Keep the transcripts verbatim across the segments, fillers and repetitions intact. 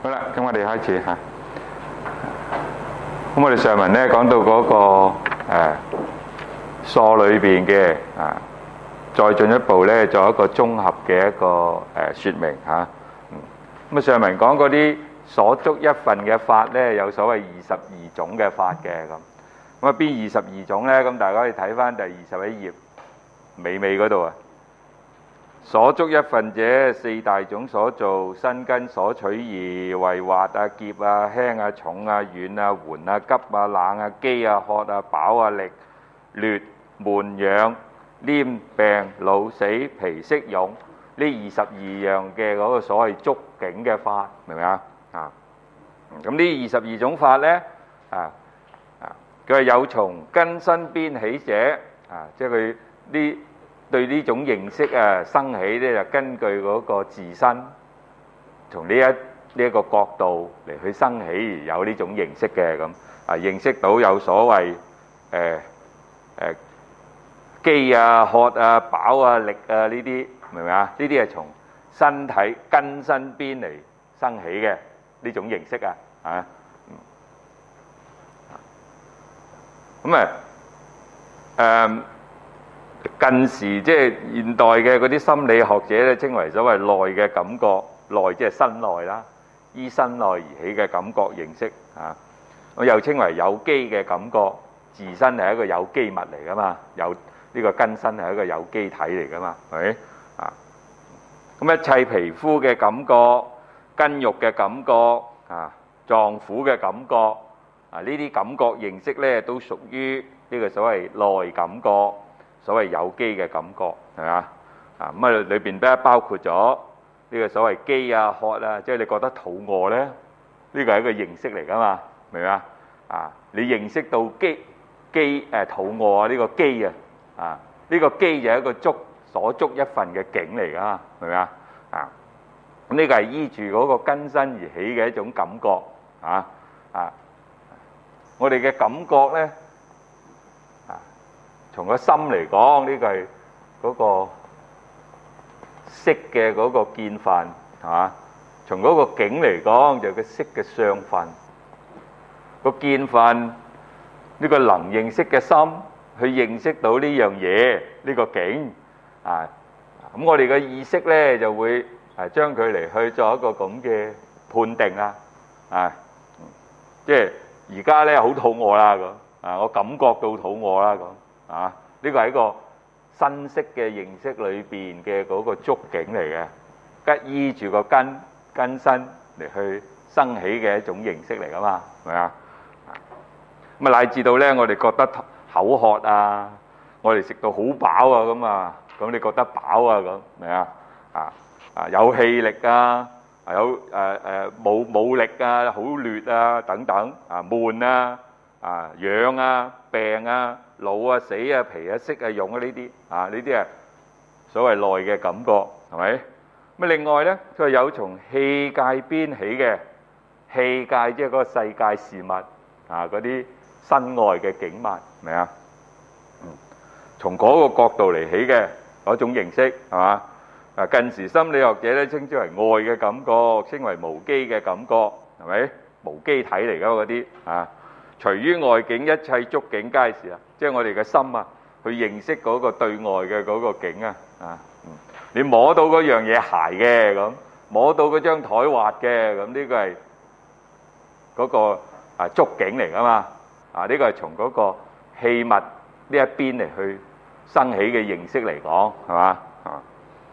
好啦，咁我哋開始嚇。咁我哋上文咧講到嗰個誒疏裏邊嘅啊，再進一步咧做一個綜合嘅一個誒説明嚇。咁啊上文講嗰啲所足一份嘅法咧，有所謂二十二種嘅法嘅咁。咁啊邊二十二種咧？咁大家可以睇翻第二十一頁尾尾嗰度啊。所足一份者，四大種所造，身根所取義，為滑啊、澀啊、輕啊、重啊、軟啊、緩啊、急啊、冷啊、飢啊、渴啊、飽啊、力、劣、悶、癢、黏、病、老、死、皮、色、勇，呢二十二樣嘅嗰個所謂觸境嘅法，明唔明啊？啊，咁呢二十二種法咧，啊啊，佢係有從根身邊起者，啊，即係佢呢。對呢種認識啊生起咧，就根據嗰個自身，從呢一呢一個角度嚟去生起而有呢種認識嘅咁啊，認識到有所謂誒誒飢啊、渴啊、飽啊、力啊呢啲，明唔明啊？呢啲係從身體根身邊嚟生起嘅呢種認識啊，啊，咁啊誒。近時即係現代嘅嗰啲心理學者咧，稱為所謂內嘅感覺，內即係身內啦，依身內而起嘅感覺認識啊。我又稱為有機嘅感覺，自身係一個有機物嚟噶嘛，有呢個根身係一個有機體嚟噶嘛，係咪啊？咁一切皮膚嘅感覺、筋肉嘅感覺啊、臟腑嘅感覺啊，呢啲感覺認識咧，都屬於呢個所謂內感覺。所謂有機嘅感覺係咪啊？啊咁啊裏邊咧包括咗呢個所謂飢啊、渴啊，即係你覺得肚餓咧，呢個係一個認識嚟噶嘛，明唔明啊？啊，你認識到飢飢誒肚餓啊呢個飢啊，啊呢個飢就係一個觸所足一份嘅境嚟噶嘛，明唔明啊？啊咁呢個係依住嗰個根身而起嘅一種感覺啊啊！我哋嘅感覺咧。從個心嚟講，呢個係嗰個色嘅嗰個見分，係嘛？從嗰個境嚟講，就係個色嘅相分。個見分，呢個能認識嘅心，去認識到呢樣嘢，呢個境啊。咁我哋嘅意識咧，就會係將佢嚟去做一個咁嘅判定啦。啊，即係而家咧好肚餓啦咁，啊，我感覺到肚餓啦咁。啊！呢個係一個身識嘅認識裏邊嘅嗰個觸境嚟嘅，吉依住個根根身嚟去生起嘅一種認識嚟噶嘛，係咪啊？咁啊乃至到咧，我哋覺得口渴啊，我哋食到好飽啊咁啊，咁你覺得飽啊咁，明啊？啊啊有氣力啊，有誒誒冇冇力啊，好劣啊等等啊，悶啊啊癢啊病啊。老啊、死啊、皮啊、色啊、勇啊呢啲啊，呢啲係所謂內嘅感覺，係咪？咁另外咧，佢係有從器界邊起嘅器界，即係嗰個世界事物啊，嗰啲身外嘅景物，明啊？嗯，從嗰個角度嚟起嘅嗰種認識，係嘛？啊，近時心理學者咧稱之為外嘅感覺，稱為無機嘅感覺，係咪？無機體嚟㗎嗰啲啊。隨於外境一切觸境皆是啊，即係我哋嘅心啊，去認識嗰個對外嘅嗰個境啊，啊，你摸到嗰樣嘢鞋嘅咁，摸到嗰張台滑嘅咁，呢個係嗰個啊觸境嚟噶嘛，啊呢個係從嗰個器物呢一邊嚟去生起嘅認識嚟講，係嘛啊？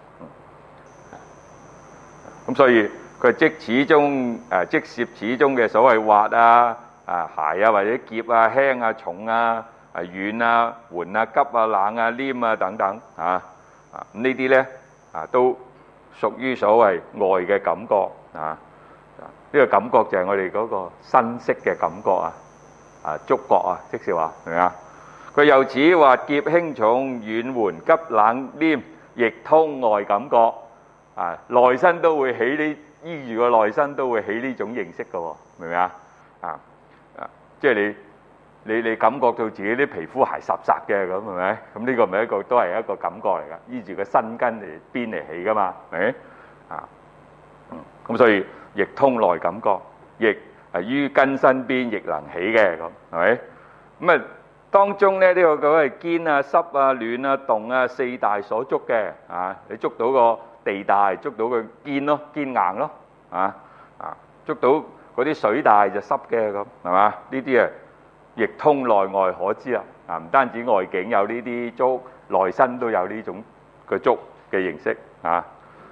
咁所以佢即始終誒即攝始終嘅所謂滑啊。啊，鞋啊，或者澀啊、輕啊、重啊、啊軟啊、緩啊、急啊、冷啊、黏啊等等啊，啊咁呢啲咧啊都屬於所謂外嘅感覺啊。呢個感覺就係我哋嗰個身識嘅感覺啊，啊觸覺啊，即是話係咪啊？佢又指滑澀輕重軟緩急冷黏，亦通外感覺啊，內身都會起呢，依住個內身都會起呢種認識嘅喎，明唔明啊？啊！即係你你你感覺到自己啲皮膚鞋濕濕嘅咁係咪？咁呢個咪一個都係一個感覺嚟㗎，依住個身根嚟邊嚟起㗎嘛，係咪啊？嗯，咁所以亦通內感覺，亦係於根身邊亦能起嘅，咁係咪？咁啊當中咧呢、呢個講係堅啊、濕啊、暖啊、凍啊四大所觸嘅啊，你捉到個地大，捉到個堅咯，堅硬咯啊啊，捉到嗰啲水大就濕嘅咁係嘛？呢啲啊亦通內外可知啦啊！唔單止外境有呢啲觸，內身都有呢種嘅觸嘅形式啊。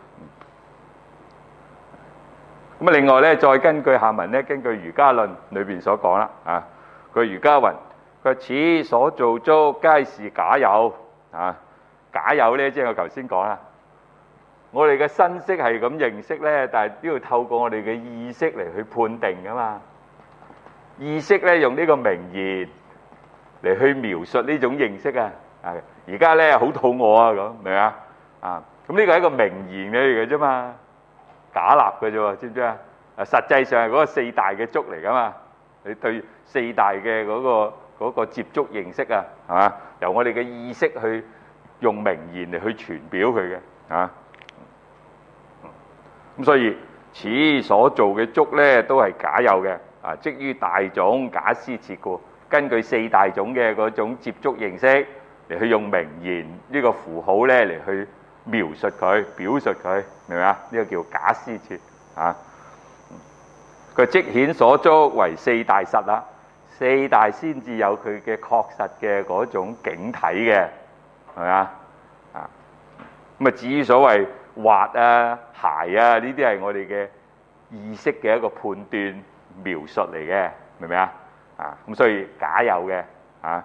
咁啊，另外咧，再根據下文咧，根據瑜伽論裏邊所講啦啊，佢瑜伽云，佢此所造觸皆是假有啊。假有咧，即係我頭先講啦。我哋嘅身識係咁認識咧，但係都要透過我哋嘅意識嚟去判定噶嘛。意識咧用呢個名言嚟去描述呢種認識啊。啊，而家咧好肚餓啊，咁明啊？啊，咁呢個係一個名言嚟嘅啫嘛。假立嘅啫喎，知唔知啊？啊，實際上係嗰個四大嘅觸嚟噶嘛。你對四大嘅嗰個嗰個接觸認識啊，係嘛？由我哋嘅意識去用名言嚟去傳表佢嘅啊。咁所以此所做嘅觸咧，都係假有嘅啊，即於大種假施設故。根據四大種嘅嗰種接觸認識嚟去用名言呢個符號咧嚟去描述佢、表述佢，明唔明啊？呢個叫假施設啊。佢即顯所觸為四大實啦，四大先至有佢嘅確實嘅嗰種境體嘅，係咪啊？啊，咁啊至於所謂滑啊、鞋啊，呢啲係我哋嘅意識嘅一個判斷描述嚟嘅，明唔明啊？啊，咁所以假有嘅啊。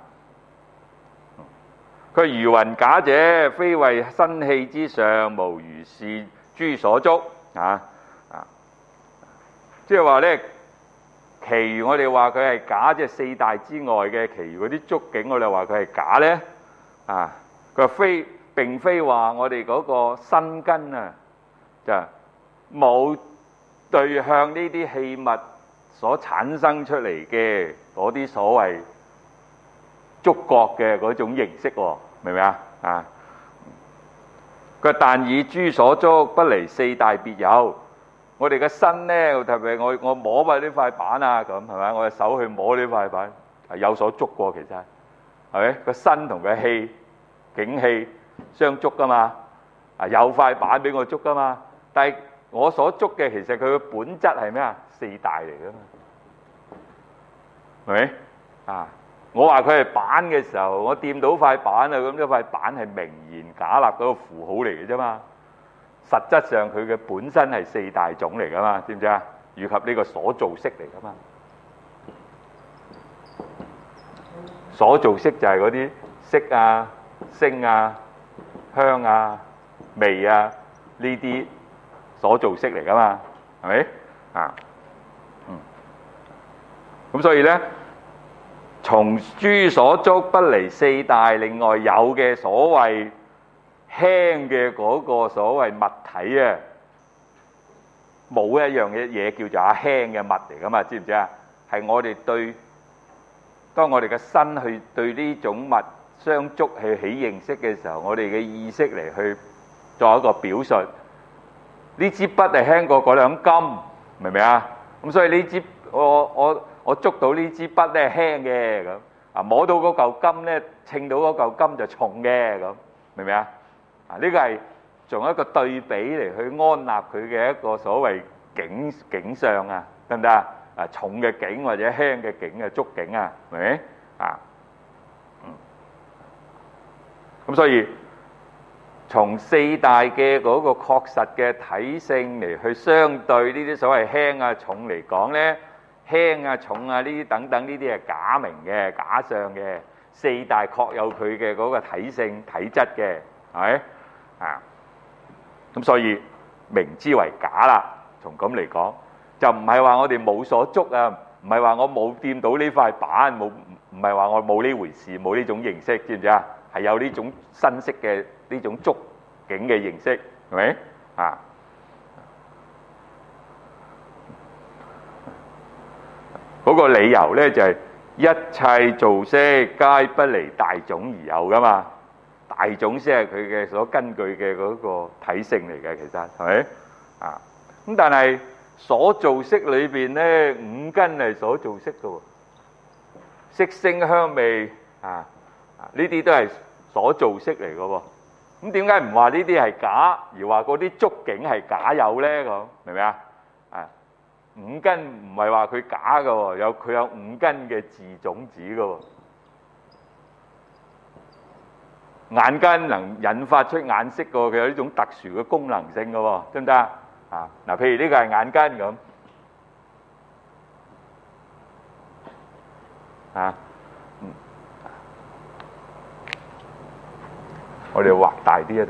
佢如云假者，非為身器之上，無如是諸所觸啊啊！即係話咧，其餘我哋話佢係假，即係四大之外嘅其餘嗰啲觸境，我哋話佢係假咧啊！佢話非並非話我哋嗰個身根啊，就冇對向呢啲器物所產生出嚟嘅嗰啲所謂觸覺嘅嗰種形式喎，明唔明啊？啊！佢但以諸所觸不離四大別有。我哋嘅身咧，特別我我摸埋呢塊板啊，咁係咪？我嘅手去摸呢塊板，係有所觸過，其實係咪？個身同個氣境氣相觸噶嘛？啊，有塊板俾我觸噶嘛？但係我所觸嘅，其實佢嘅本質係咩啊？四大嚟噶嘛？係咪？啊！我話佢係板嘅時候，我掂到塊板啊，咁呢塊板係名言假立嗰個符號嚟嘅啫嘛。實質上佢嘅本身係四大種嚟噶嘛，知唔知啊？以及呢個所造色嚟噶嘛。所造色就係嗰啲色啊、聲啊、香啊、味啊呢啲所造色嚟噶嘛，係咪啊？嗯。咁所以咧，從諸所觸不離四大，另外有嘅所謂輕嘅嗰個所謂物體啊，冇一樣嘅嘢叫做阿輕嘅物嚟噶嘛，知唔知啊？係我哋對，當我哋嘅身去對呢種物相觸去起認識嘅時候，我哋嘅意識嚟去作一個表述。呢支筆係輕過嗰兩金，明唔明啊？咁所以呢支我我我捉到呢支筆咧輕嘅咁，啊摸到嗰嚿金咧，稱到嗰嚿金就重嘅咁，明唔明啊？啊！呢個係從一個對比嚟去安立佢嘅一個所謂景景象啊，得唔得啊？啊，重嘅景或者輕嘅景嘅觸境啊，係咪啊？嗯。咁所以從四大嘅嗰個確實嘅體性嚟去相對呢啲所謂輕啊重嚟講咧，輕啊重啊呢啲等等呢啲係假名嘅假象嘅，四大確有佢嘅嗰個體性體質嘅。係咪啊？咁所以明之為假啦。從咁嚟講，就唔係話我哋冇所觸啊，唔係話我冇掂到呢塊板，冇唔係話我冇呢回事，冇呢種認識，知唔知啊？係有呢種身識嘅呢種觸境嘅認識，係咪啊？嗰個理由咧就係一切造色皆不離大種而有噶嘛。大種先係佢嘅所根據嘅嗰個體性嚟嘅，其實係咪啊？咁但係所造色裏邊咧，五根係所造色嘅喎，色聲香味啊，呢啲都係所造色嚟嘅喎。咁點解唔話呢啲係假，而話嗰啲觸境係假有咧？咁明唔明啊？啊，五根唔係話佢假嘅喎，有佢有五根嘅自種子嘅喎。眼根能引發出眼色嘅喎，佢有呢種特殊嘅功能性嘅喎，得唔得啊？啊，嗱，譬如呢個係眼根咁，啊，嗯，我哋畫大啲啊！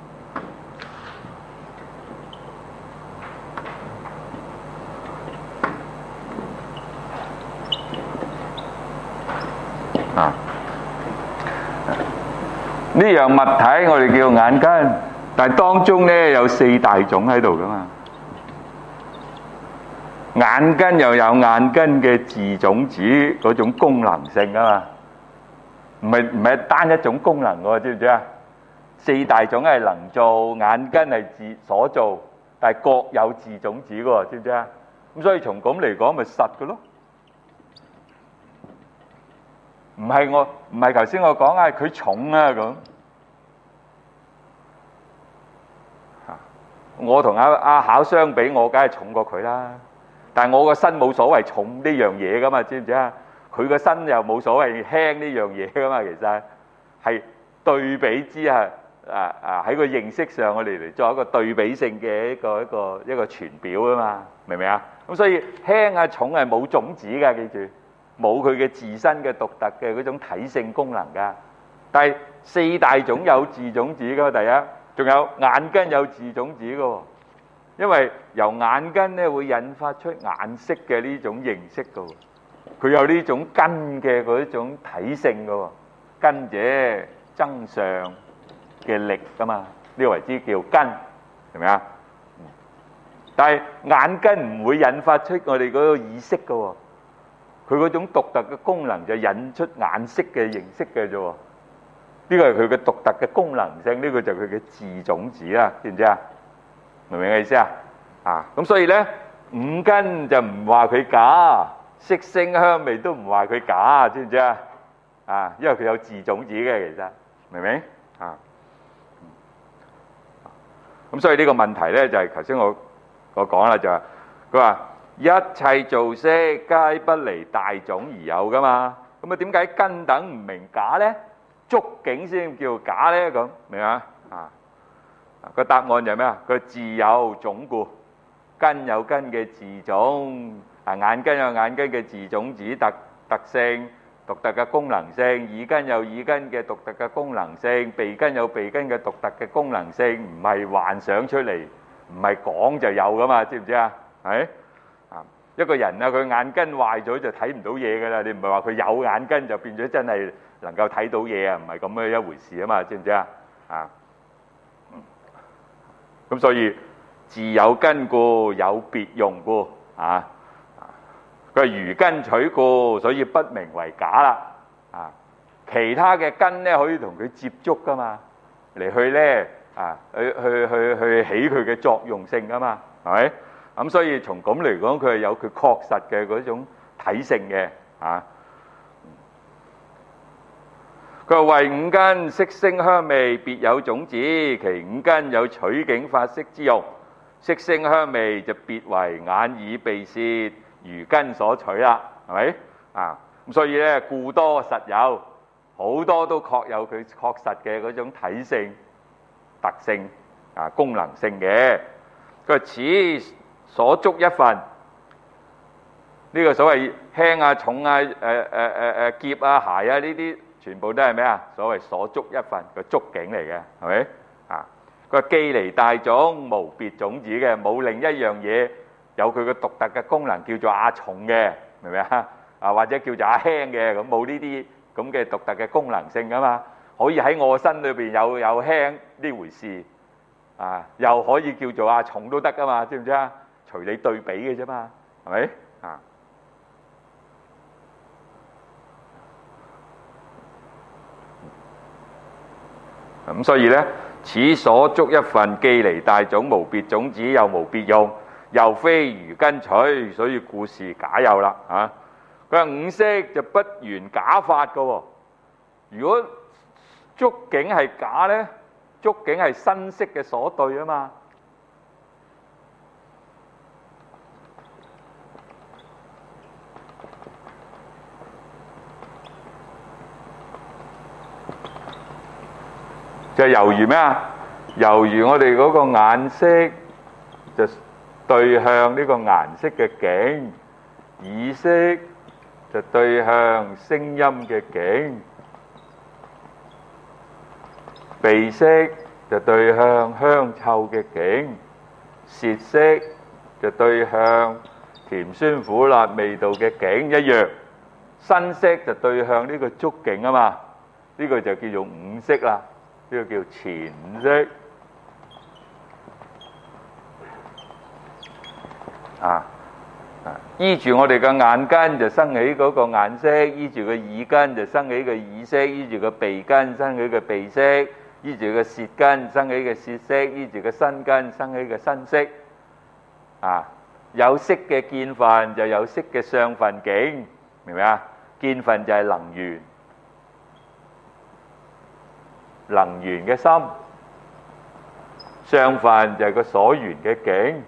啊，呢樣物體我哋叫眼根，但係當中咧有四大種喺度噶嘛。眼根又有眼根嘅自種子嗰種功能性啊嘛，唔係唔係單一種功能喎，知唔知啊？四大種係能做，眼根係自所做，但係各有自種子喎，知唔知啊？咁所以從咁嚟講，咪實嘅咯。唔係我唔係頭先我講啊，佢重啊咁。我同阿阿考相比，我梗係重過佢啦。但係我個身冇所謂重呢樣嘢噶嘛，知唔知啊？佢個身又冇所謂輕呢樣嘢噶嘛，其實係對比之下，啊啊喺個認識上，我哋嚟作一個對比性嘅一個一個一個傳表啊嘛，明唔明啊？咁所以輕啊重係冇種子㗎，記住，冇佢嘅自身嘅獨特嘅嗰種體性功能㗎。但係四大種有自種子㗎，第一，仲有眼根有自種子㗎喎。因為由眼根咧會引發出眼色嘅呢種形式嘅喎，佢有呢種根嘅嗰種體性嘅喎，根者增上嘅力噶嘛，呢個為之叫根，係咪啊？但係眼根唔會引發出我哋嗰個意識嘅喎，佢嗰種獨特嘅功能就引出眼色嘅形式嘅啫喎，呢個係佢嘅獨特嘅功能性，呢個就係佢嘅自種子啦，知唔知啊？明唔明嘅意思啊？啊，咁所以咧，五根就唔話佢假，色聲香味都唔話佢假，知唔知啊？啊，因為佢有自種子嘅，其實明唔明啊？咁所以呢個問題咧就係頭先我我講啦，就係佢話一切造色皆不離大種而有噶嘛，咁啊點解根等唔明假咧？觸境先叫假咧？咁明啊？啊！個答案就係咩啊？佢自有種故，根有根嘅自種，啊眼根有眼根嘅自種子特特性、獨特嘅功能性，耳根有耳根嘅獨特嘅功能性，鼻根有鼻根嘅獨特嘅功能性，唔係幻想出嚟，唔係講就有噶嘛，知唔知啊？係啊，一個人啊，佢眼根壞咗就睇唔到嘢噶啦，你唔係話佢有眼根就變咗真係能夠睇到嘢啊，唔係咁嘅一回事啊嘛，知唔知啊？啊！咁所以自有根故，有別用故啊！佢係如根取故，所以不明為假啦。啊，其他嘅根咧可以同佢接觸噶嘛，嚟去咧啊，去去去去起佢嘅作用性噶嘛，係咪？咁所以從咁嚟講，佢係有佢確實嘅嗰種體性嘅啊。佢話為五根色聲香味別有種子，其五根有取景發色之用，色聲香味就別為眼耳鼻舌如根所取啦，係咪啊？咁所以咧，故多實有，好多都確有佢確實嘅嗰種體性、特性啊、功能性嘅。佢話此所觸一分，呢、這個所謂輕啊、重啊、誒誒誒誒劫啊、鞋啊呢啲。全部都係咩啊？所謂所觸一分個觸境嚟嘅，係咪啊？佢話既離大種，無別種子嘅，冇另一樣嘢有佢個獨特嘅功能，叫做阿重嘅，明唔明啊？啊或者叫做阿輕嘅，咁冇呢啲咁嘅獨特嘅功能性噶嘛？可以喺我身裏邊有有輕呢回事啊，又可以叫做阿重都得噶嘛？知唔知啊？隨你對比嘅啫嘛，係咪啊？咁所以咧，此所觸一分，既離大種，無別種子，又無別用， 又非如根取，所以故是假有啦嚇。佢話五色就不原假法嘅喎。如果觸境係假咧，觸境係新色嘅所對啊嘛。就猶如咩啊？猶如我哋嗰個眼色就對向呢個顏色嘅境，耳色就對向聲音嘅境，鼻色就對向香臭嘅境，舌色就對向甜酸苦辣味道嘅境一樣，身色就對向呢個觸境啊嘛，呢個就叫做五色啦。呢個叫前色啊！依住我哋嘅眼根就生起嗰個眼色，依住個耳根就生起個耳色，依住個鼻根生起個鼻色，依住個舌根生起個舌色，依住個身根生起個身色。啊！有色嘅見分就有色嘅相分境，明唔明啊？見分就係能緣。能緣嘅心，相分就係個所緣嘅境，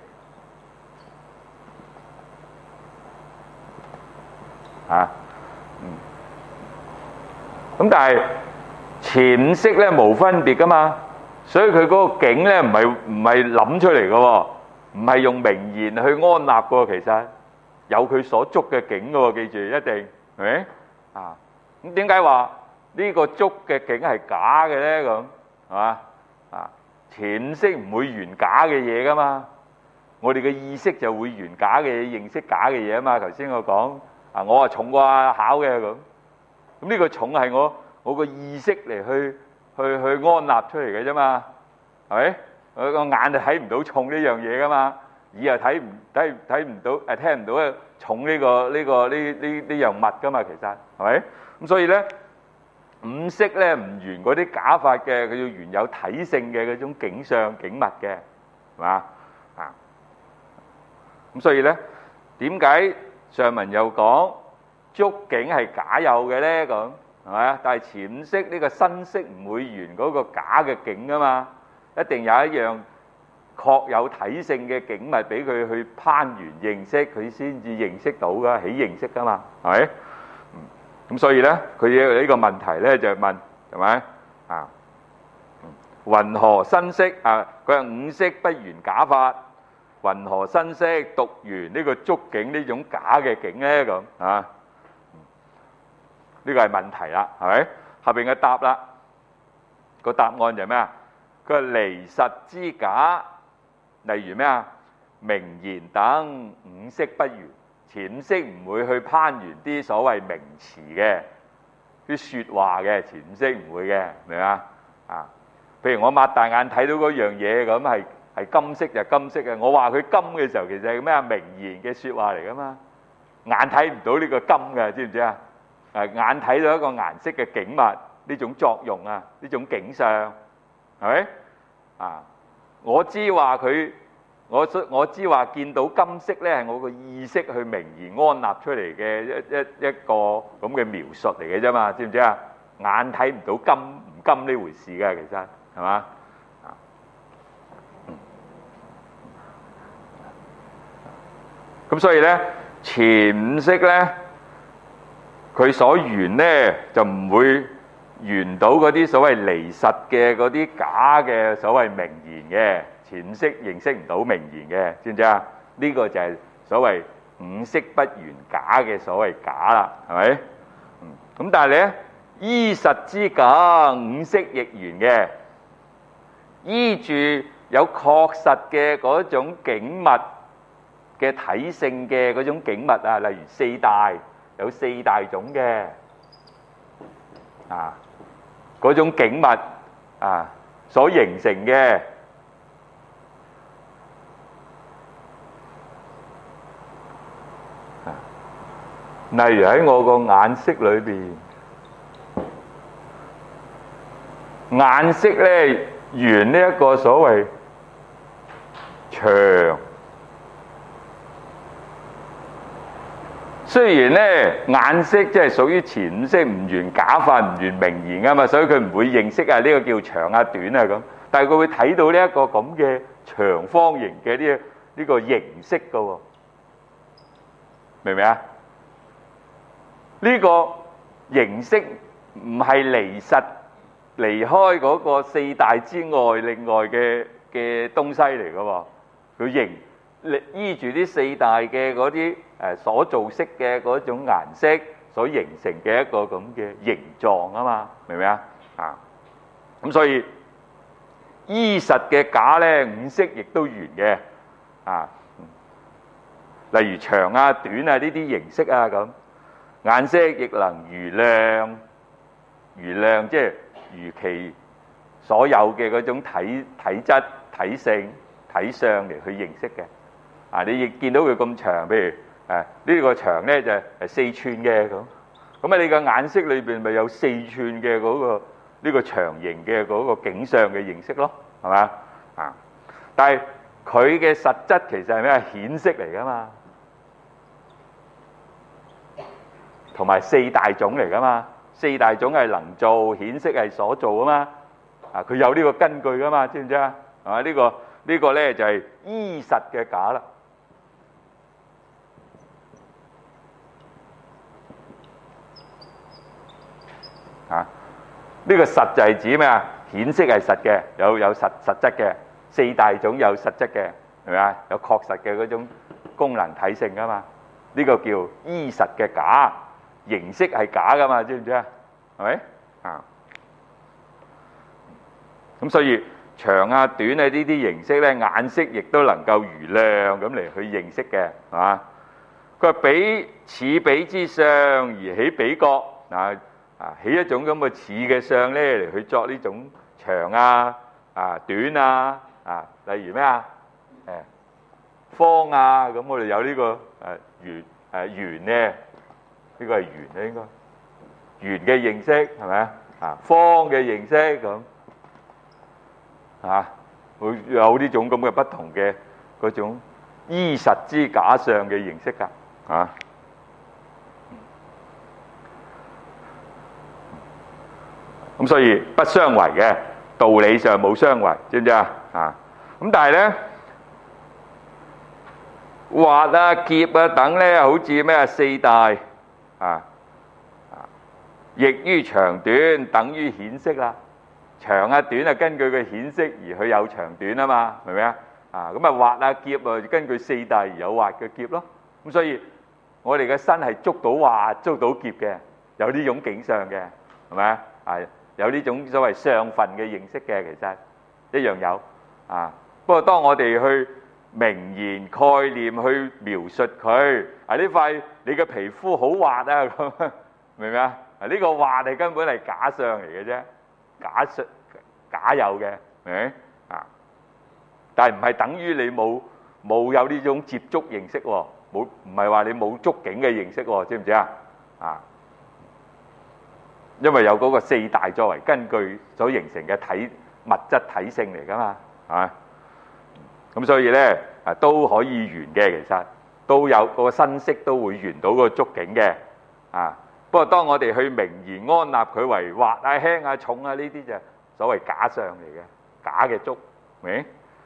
啊，嗯，咁但係前五識咧冇分別噶嘛，所以佢嗰個境咧唔係唔係諗出嚟嘅喎，唔係用名言去安立嘅喎，其實有佢所觸嘅境嘅喎，記住一定係咪？啊，咁點解話呢個觸嘅境係假嘅咧？咁係嘛？啊，前識唔會緣假嘅嘢噶嘛，我哋嘅意識就會緣假嘅嘢，認識假嘅嘢啊嘛。頭先我講啊，我係重過考嘅咁，咁呢個重係我我個意識嚟去去去安立出嚟嘅啫嘛，係咪？我個眼就睇唔到重呢樣嘢噶嘛，耳又睇唔睇睇唔到誒聽唔到重呢個呢個呢呢呢樣物噶嘛，其實係咪？咁所以咧。五色咧唔緣嗰啲假法嘅，佢要緣有體性嘅嗰種景象景物嘅，係嘛啊？咁所以咧，點解上文又講觸境係假有嘅咧？咁係咪啊？但係前五色呢個新色唔會緣嗰個假嘅境噶嘛，一定有一樣確有體性嘅景物俾佢去攀緣認識，佢先至認識到噶，起認識噶嘛，係咪？咁所以咧，佢有呢個問題咧，就問係咪啊？云何新色啊？佢話五色不緣假法，云何新色獨緣呢個觸境呢種假嘅境咧？咁啊？呢個係問題啦，係咪？後邊嘅答啦，個答案就係咩啊？佢話離實之假，例如咩啊？名言等五色不緣。前五識唔會去攀緣啲所謂名詞嘅啲説話嘅，前五識唔會嘅，明唔明啊？啊，譬如我擘大眼睇到嗰樣嘢咁係係金色就金色嘅，我話佢金嘅時候，其實係咩啊？名言嘅説話嚟噶嘛，眼睇唔到呢個金嘅，知唔知啊？誒，眼睇到一個顏色嘅景物呢種作用啊，呢種景象係咪啊？我知話佢。我我知話見到金色咧，係我個意識去名言安立出嚟嘅一一一個咁嘅描述嚟嘅啫嘛，知唔知啊？眼睇唔到金唔金呢回事嘅，其實係嘛？啊，咁所以咧，前五識咧，佢所緣咧就唔會緣到嗰啲所謂離實嘅嗰啲假嘅所謂名言嘅。前五識認識唔到名言嘅，知唔知啊？呢個就係所謂五識不緣假嘅所謂假啦，係咪？咁但係咧，依實之假，五識亦緣嘅，依住有確實嘅嗰種景物嘅體性嘅嗰種景物啊，例如四大有四大種嘅啊，嗰種景物啊所形成嘅。例如喺我個眼色裏邊，眼色咧緣呢一個所謂長雖然咧眼色即係屬於前五色，唔緣假法，唔緣名言啊嘛，所以佢唔會認識啊呢個叫長啊短啊咁，但係佢會睇到呢一個咁嘅長方形嘅呢呢個形式㗎喎，明唔明啊？呢個形式唔係離實離開嗰個四大之外，另外嘅嘅東西嚟㗎喎，佢形依住啲四大嘅嗰啲誒所造色嘅嗰種顏色所形成嘅一個咁嘅形狀啊嘛，明唔明啊？啊，咁所以依實嘅假咧，五色亦都圓嘅啊，例如長啊、短啊呢啲形式啊咁，顏色亦能如量，如量即係如其所有嘅嗰種體體質、體性、體相嚟去認識嘅。啊！你亦見到佢咁長，譬如誒呢個長咧就係四寸嘅咁，咁啊你個眼色裏邊咪有四寸嘅嗰個呢個長形嘅嗰個景象嘅形式咯，係嘛啊？但係佢嘅實質其實係咩？顯色嚟噶嘛，同埋四大種嚟噶嘛，四大種係能造，顯色係所造啊嘛，啊佢有呢個根據噶嘛，知唔知啊？係嘛？呢個呢個咧就係依實嘅假啦。啊！呢個實就係指咩啊？顯色係實嘅，有有實實質嘅，四大種有實質嘅，係咪啊？有確實嘅嗰種功能體性噶嘛？呢個叫依實嘅假，形式係假噶嘛？知唔知啊？係咪啊？咁所以長啊、短啊呢啲形式咧，眼色亦都能夠如量咁嚟去認識嘅，係嘛？佢話比似比之相而起比覺嗱。啊，起一種咁嘅似嘅相咧，嚟去作呢種長啊、啊短啊、啊，例如咩啊？誒方啊，咁我哋有呢個誒圓誒圓咧，呢個係圓咧應該圓嘅形式係咪啊？啊方嘅形式咁啊，會有呢種咁嘅不同嘅嗰種依實之假相嘅形式㗎啊！咁所以不相違嘅，道理上冇相違，知唔知啊？啊，咁但係咧，滑啊、劫啊等咧，好似咩啊四大啊啊，亦於長短等於顯色啦。長啊、短啊，根據佢顯色而佢有長短啊嘛，明唔明啊？啊，咁啊滑啊、劫啊，根據四大而有滑嘅劫咯。咁所以我哋嘅身係捉到滑、捉到劫嘅，有呢種景象嘅，係咪啊？係。有呢種所謂相分嘅認識嘅，其實一樣有啊。不過當我哋去名言概念去描述佢啊，呢塊你嘅皮膚好滑啊，咁明唔明啊？啊呢個滑係根本係假相嚟嘅啫，假相假有嘅，明唔明啊？但係唔係等於你冇冇有呢種接觸認識喎？冇，唔係話你冇觸境嘅認識喎？知唔知啊？啊！因為有嗰個四大作為根據所形成嘅體物質體性嚟噶嘛，係嘛？咁所以咧啊都可以圓嘅，其實都有個身色都會圓到個觸境嘅啊。不過當我哋去名言安立佢為滑啊、輕啊、重啊呢啲就所謂假相嚟嘅，假嘅觸，明？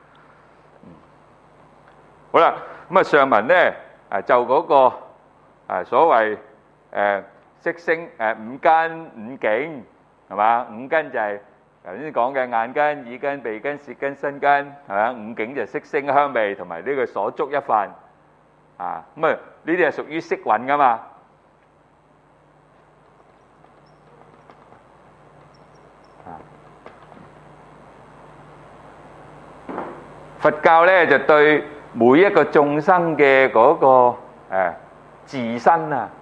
好啦，咁啊上文咧啊就嗰個啊所謂誒。色聲誒五根五境係嘛？五根就係頭先講嘅眼根、耳根、鼻根、舌根、身根係嘛？五境就色聲香味同埋呢個所觸一份啊。咁啊呢啲係屬於色蘊噶嘛？啊，佛教咧就對每一個眾生嘅嗰個誒自身啊。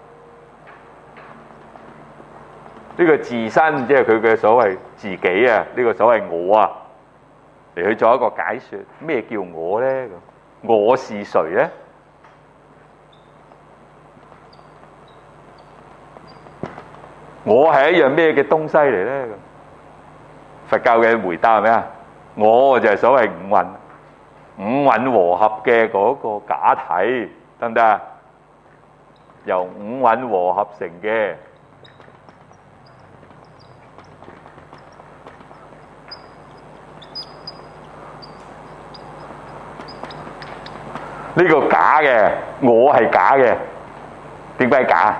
呢個自身即係佢嘅所謂自己啊，呢個所謂我啊，嚟去做一個解說。咩叫我咧？我是誰咧？我係一樣咩嘅東西嚟咧？佛教嘅回答係咩啊？我就係所謂五蘊，五蘊和合嘅嗰個假體，得唔得啊？ 由五蘊和合成嘅。呢個假嘅，我係假嘅，點解假？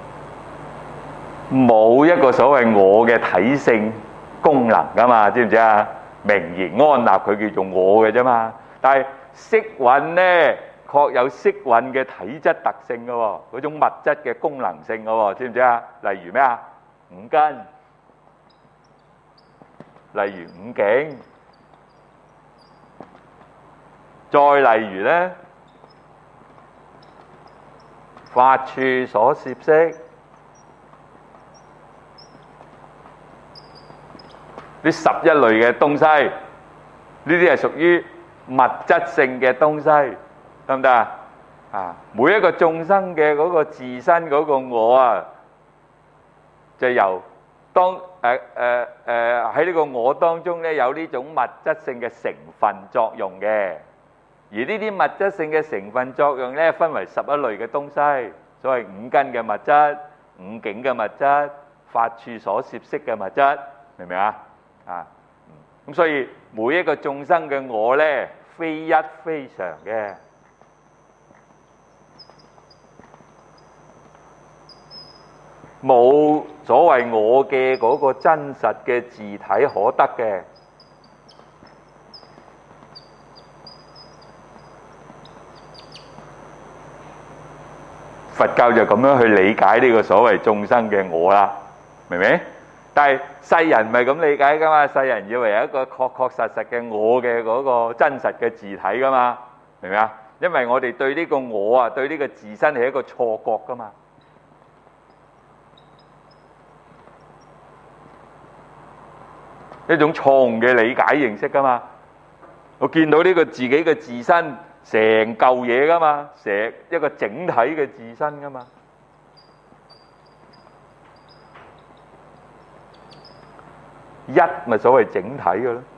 冇一個所謂我嘅體性功能噶嘛，知唔知啊？名言安立佢叫做我嘅啫嘛。但係色蘊咧，確有色蘊嘅體質特性嘅喎，嗰種物質嘅功能性嘅喎，知唔知啊？例如咩啊？五根，例如五境，再例如咧，法處所攝識。呢十一類嘅東西，呢啲係屬於物質性嘅東西，得唔得啊？啊，每一個眾生嘅嗰個自身嗰個我啊，就由當誒誒誒喺呢個我當中咧，有呢種物質性嘅成分作用嘅，而呢啲物質性嘅成分作用咧，分為十一類嘅東西，所謂五根嘅物質、五境嘅物質、法處所攝識嘅物質，明唔明啊？啊，咁所以每一個眾生嘅我咧，非一非常嘅，冇所謂我嘅嗰個真實嘅自體可得嘅。佛教就咁樣去理解呢個所謂眾生嘅我啦，明唔明？但係世人唔係咁理解噶嘛，世人以為有一個確確實實嘅我嘅嗰個真實嘅自體噶嘛，明唔明啊？因為我哋對呢個我啊，對呢個自身係一個錯覺噶嘛，一種錯誤嘅理解認識噶嘛。我見到呢個自己嘅自身成嚿嘢噶嘛，成一個整體嘅自身噶嘛。一咪所謂整體嘅咯，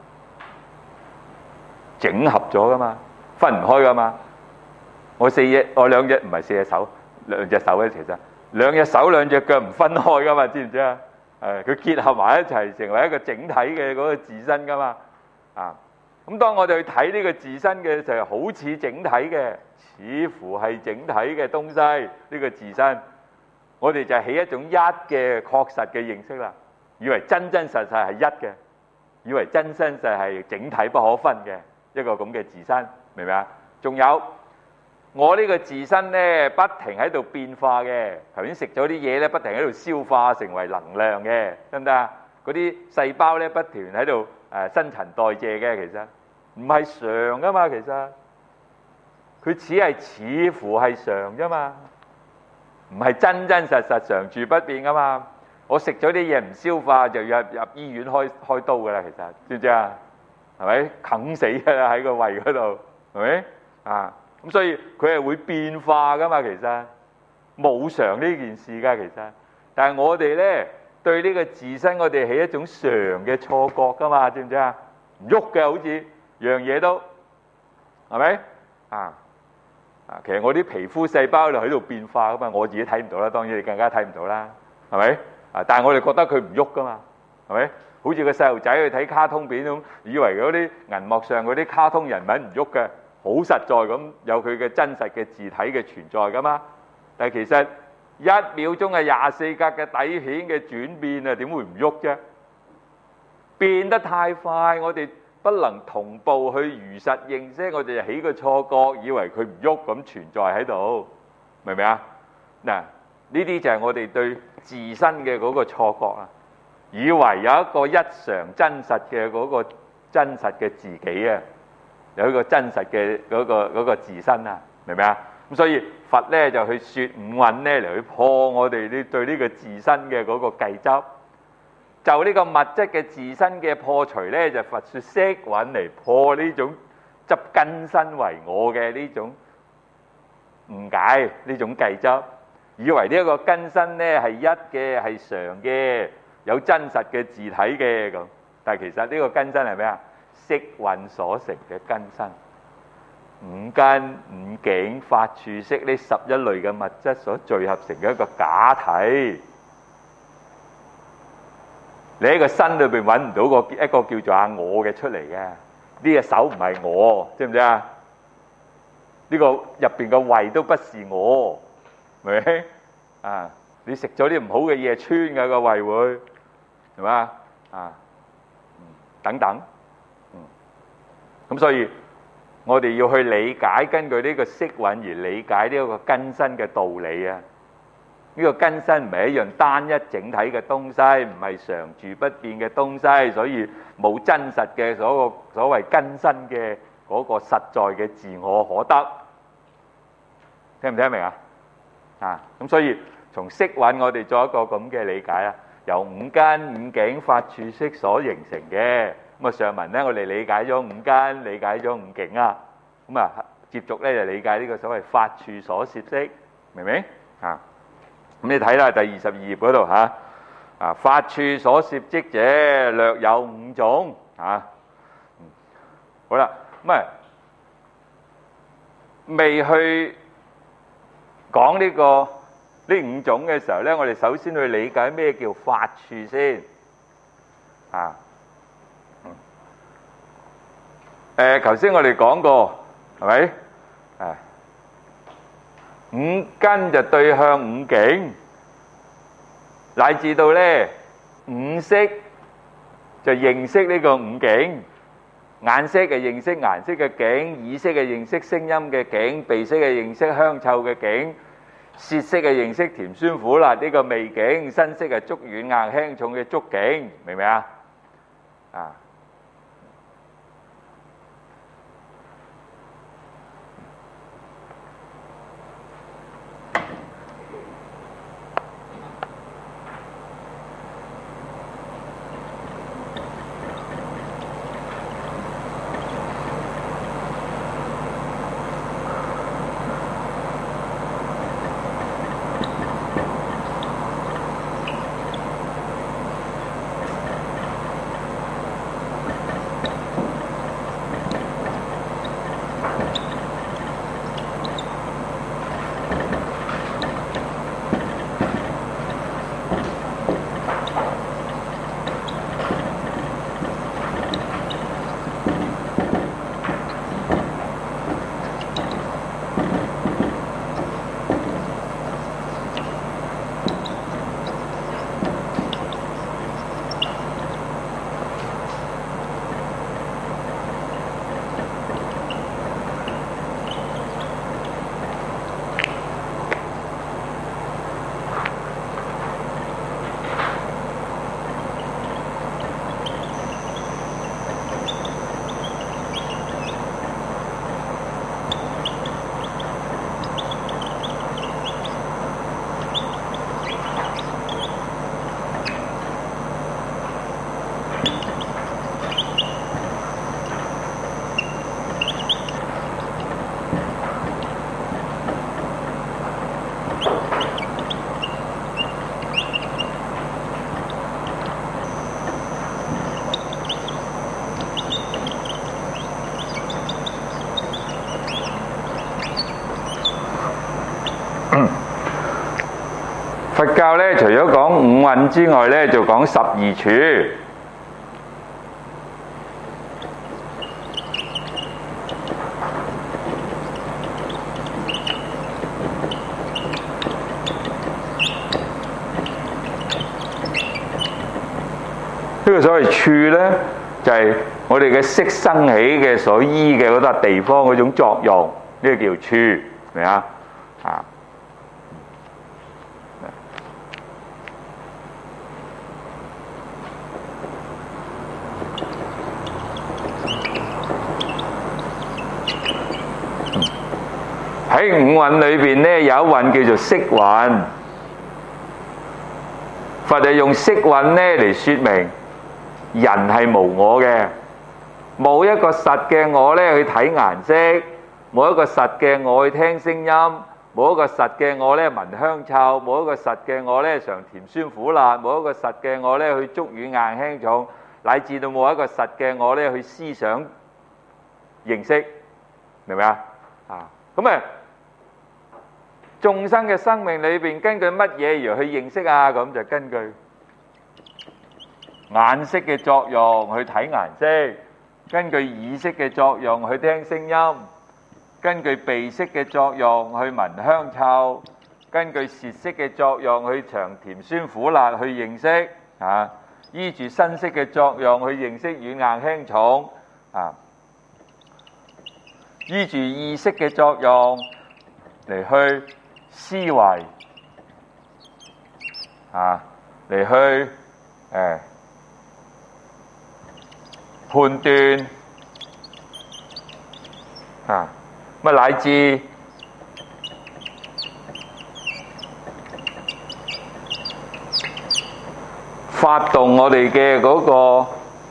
整合咗噶嘛，分唔開噶嘛。我四隻，我兩隻唔係四隻手，兩隻手咧，其實兩隻手兩隻腳唔分開噶嘛，知唔知啊？誒，佢結合埋一齊，成為一個整體嘅嗰個自身噶嘛。啊，咁當我哋去睇呢個自身嘅時候，好似整體嘅，似乎係整體嘅東西，呢個自身，我哋就起一種一嘅確實嘅認識啦。以為真真實實係一嘅，以為真真實實係整體不可分嘅一個咁嘅自身，明唔明啊？仲有我呢個自身咧，不停喺度變化嘅。頭先食咗啲嘢咧，不停喺度消化成為能量嘅，得唔得啊？嗰啲細胞咧，不停喺度誒新陳代謝嘅，其實唔係常噶嘛，其實佢只係似乎係常啫嘛，唔係真真實實常住不變噶嘛。我食咗啲嘢唔消化，就要入入醫院開開刀噶啦，其實知唔知啊？係咪啃死㗎啦喺個胃嗰度？係咪啊？咁所以佢係會變化噶嘛，其實冇常呢件事㗎，其實。但係我哋咧對呢個自身，我哋係一種常嘅錯覺㗎嘛，知唔知啊？唔喐嘅，好似樣嘢都係咪啊？啊，其實我啲皮膚細胞就喺度變化㗎嘛，我自己睇唔到啦，當然你更加睇唔到啦，係咪？啊！但係我哋覺得佢唔喐噶嘛，係咪？好似個細路仔去睇卡通片咁，以為嗰啲銀幕上嗰啲卡通人物唔喐嘅，好實在咁有佢嘅真實嘅自體嘅存在噶嘛。但係其實一秒鐘係廿四格嘅底片嘅轉變啊，點會唔喐啫？變得太快，我哋不能同步去如實認識，我哋就起個錯覺，以為佢唔喐咁存在喺度，明唔明啊？嗱。呢啲就係我哋對自身嘅嗰個錯覺啊，以為有一個一常真實嘅嗰個真實嘅自己啊，有一個真實嘅嗰個嗰個自身啊，明唔明啊？咁所以佛咧就去説五蘊咧嚟去破我哋呢對呢個自身嘅嗰個計執，就呢個物質嘅自身嘅破除咧，就佛説色蘊嚟破呢種執根身為我嘅呢種誤解，呢種計執。以為呢一個根身咧係一嘅，係常嘅，有真實嘅自體嘅咁，但係其實呢個根身係咩啊？色蘊所成嘅根身， 五根、五境、法處識呢十一類嘅物質所聚合成嘅一個假體。你喺個身裏邊揾唔到個一個叫做阿我嘅出嚟嘅，呢隻手唔係我，知唔知啊？呢個入邊個胃都不是我，明唔明啊？你食咗啲唔好嘅嘢穿嘅個胃會係嘛啊？等等，嗯，咁所以我哋要去理解，根據呢個色蘊而理解呢一個根身嘅道理啊！呢個根身唔係一樣單一整體嘅東西，唔係常住不變嘅東西，所以冇真實嘅所個所謂根身嘅嗰個實在嘅自我可得，聽唔聽得明啊？啊，咁所以從色蘊我哋做一個咁嘅理解啊，由五根、五境、法處識所形成嘅。咁啊上文咧我哋理解咗五根，理解咗五境啊，咁啊接續咧就理解呢個所謂法處所攝識，明唔明啊？咁你睇啦，第二十二頁嗰度嚇，啊法處所攝識者略有五種嚇。好啦，咁啊未去講呢個呢五種嘅時候咧，我哋首先去理解咩叫法處先啊。誒，頭先我哋講過係咪？誒。五根就對向五境，乃至到咧五色就認識呢個五境，眼色嘅認識顏色嘅境，耳色嘅認識聲音嘅境，鼻色嘅認識香臭嘅境，舌色嘅認識甜酸苦辣呢個味境，身色係觸軟硬輕重嘅觸境，明唔明啊？啊！佛教咧，除咗講五蘊之外咧，就講十二處。呢個所謂處咧，就係我哋嘅色生起嘅所依嘅嗰笪地方嗰種作用，呢個叫處，明啊？啊！喺五蘊裏邊咧，有一蘊叫做色蘊。佛係用色蘊咧嚟説明人係無我嘅，冇一個實嘅我咧去睇顏色，冇一個實嘅我去聽聲音，冇一個實嘅我咧聞香臭，冇一個實嘅我咧嘗甜酸苦辣，冇一個實嘅我咧去觸軟硬輕重，乃至到冇一個實嘅我咧去思想認識，明唔明啊？ 咁啊，眾生嘅生命裏邊，根據乜嘢而去認識啊？咁就根據眼色嘅作用去睇顏色，根據耳色嘅作用去聽聲音，根據鼻色嘅作用去聞香臭，根據舌色嘅作用去嘗甜酸苦辣去認識啊，依住身色嘅作用去認識軟硬輕重啊，依住意識嘅作用嚟去思維啊，嚟去誒判斷啊，乜乃至發動我哋嘅嗰個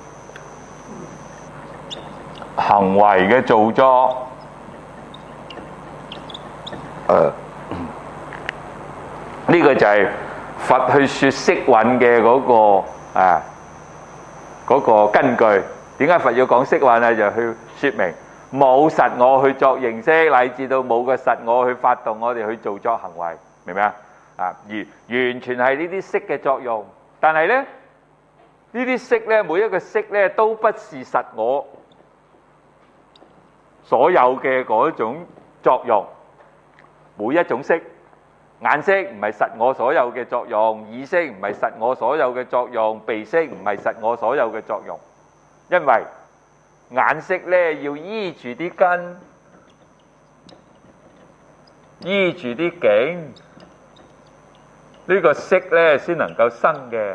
行為嘅造作，誒，呢個就係佛去說色蘊嘅嗰個啊嗰個根據。點解佛要講色蘊啊？就去說明冇實我去作認識，乃至到冇個實我去發動我哋去做作行為，明唔明啊？啊，而完全係呢啲色嘅作用。但係咧，呢啲色咧，每一個色咧，都不是實我所有嘅嗰種作用。每一種色，眼色唔係實我所有嘅作用，耳色唔係實我所有嘅作用，鼻色唔係實我所有嘅作用。因為眼色咧要依住啲根，依住啲境，呢個色咧先能夠生嘅。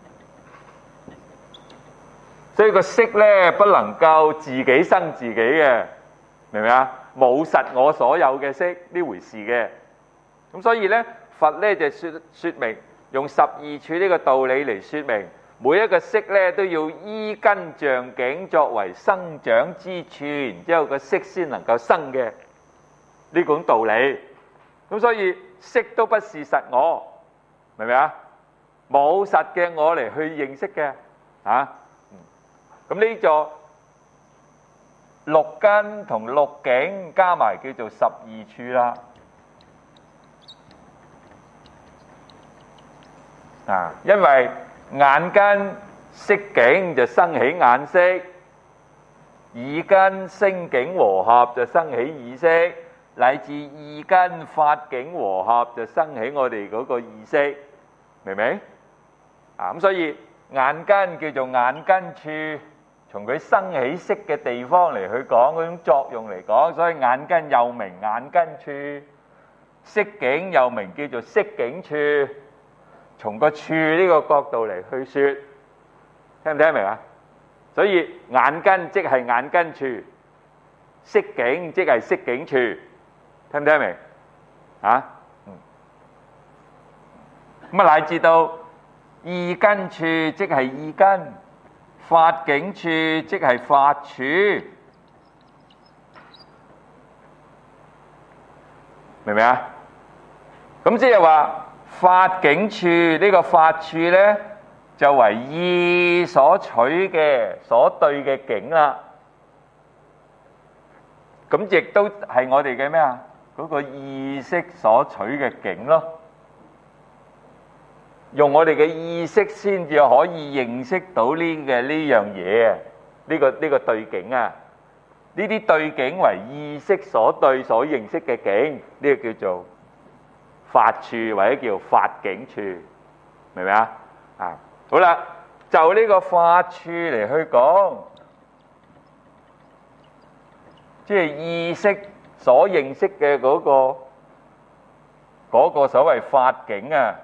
所以個色咧不能夠自己生自己嘅，明唔明啊？冇實我所有嘅色呢回事嘅。咁所以咧，佛咧就說說明，用十二處呢個道理嚟說明，每一個色咧都要依根像境作為生長之處，然之後個色先能夠生嘅呢種道理。咁所以色都不是實我，明唔明啊？冇實嘅我嚟去認識嘅啊。咁呢座六根同六境加埋叫做十二處啦。啊，因為眼根色境就生起眼色，耳根聲境和合就生起耳色，乃至意根法境和合就生起我哋嗰個意識，明唔明？啊，咁所以眼根叫做眼根處，從佢生起色嘅地方嚟去講嗰種作用嚟講，所以眼根又名眼根處，色境又名叫做色境處。從個處呢個角度嚟去說，聽唔聽得明啊？所以眼根即係眼根處，色境即係色境處，聽唔聽得明啊？咁啊乃至到意根處即係意根，法境處即係法處，明唔明啊？咁即係話法境處呢個法處咧，就為意所取嘅所對嘅境啦。咁亦都係我哋嘅咩啊？嗰個意識所取嘅境咯。用我哋嘅意識先至可以認識到呢嘅呢樣嘢啊！呢個呢個對境啊，呢啲對境為意識所對所認識嘅境，呢個叫做法處或者叫法境處，明唔明啊？啊，好啦，就呢個法處嚟去講，即係意識所認識嘅嗰個嗰個所謂法境啊，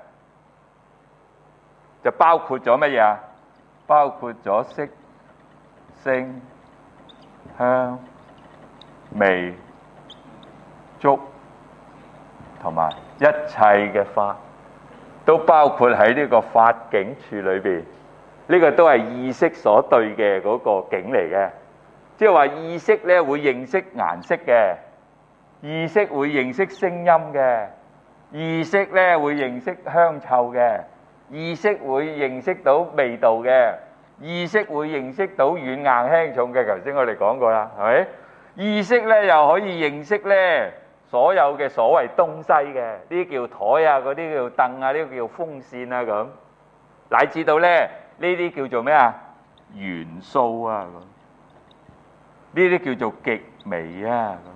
就包括咗乜嘢啊？包括咗色、聲、香、味、觸同埋一切嘅法，都包括喺呢個法境處裏邊。呢個都係意識所對嘅嗰個境嚟嘅，即係話意識咧會認識顏色嘅，意識會認識聲音嘅，意識咧會認識香臭嘅，意識會認識到味道嘅，意識會認識到軟硬輕重嘅。頭先我哋講過啦，係咪？意識咧又可以認識咧所有嘅所謂東西嘅，呢啲叫台啊，嗰啲叫凳啊，呢個叫風扇啊咁，乃至到咧呢啲叫做咩啊？元素啊咁，呢啲叫做極微啊咁。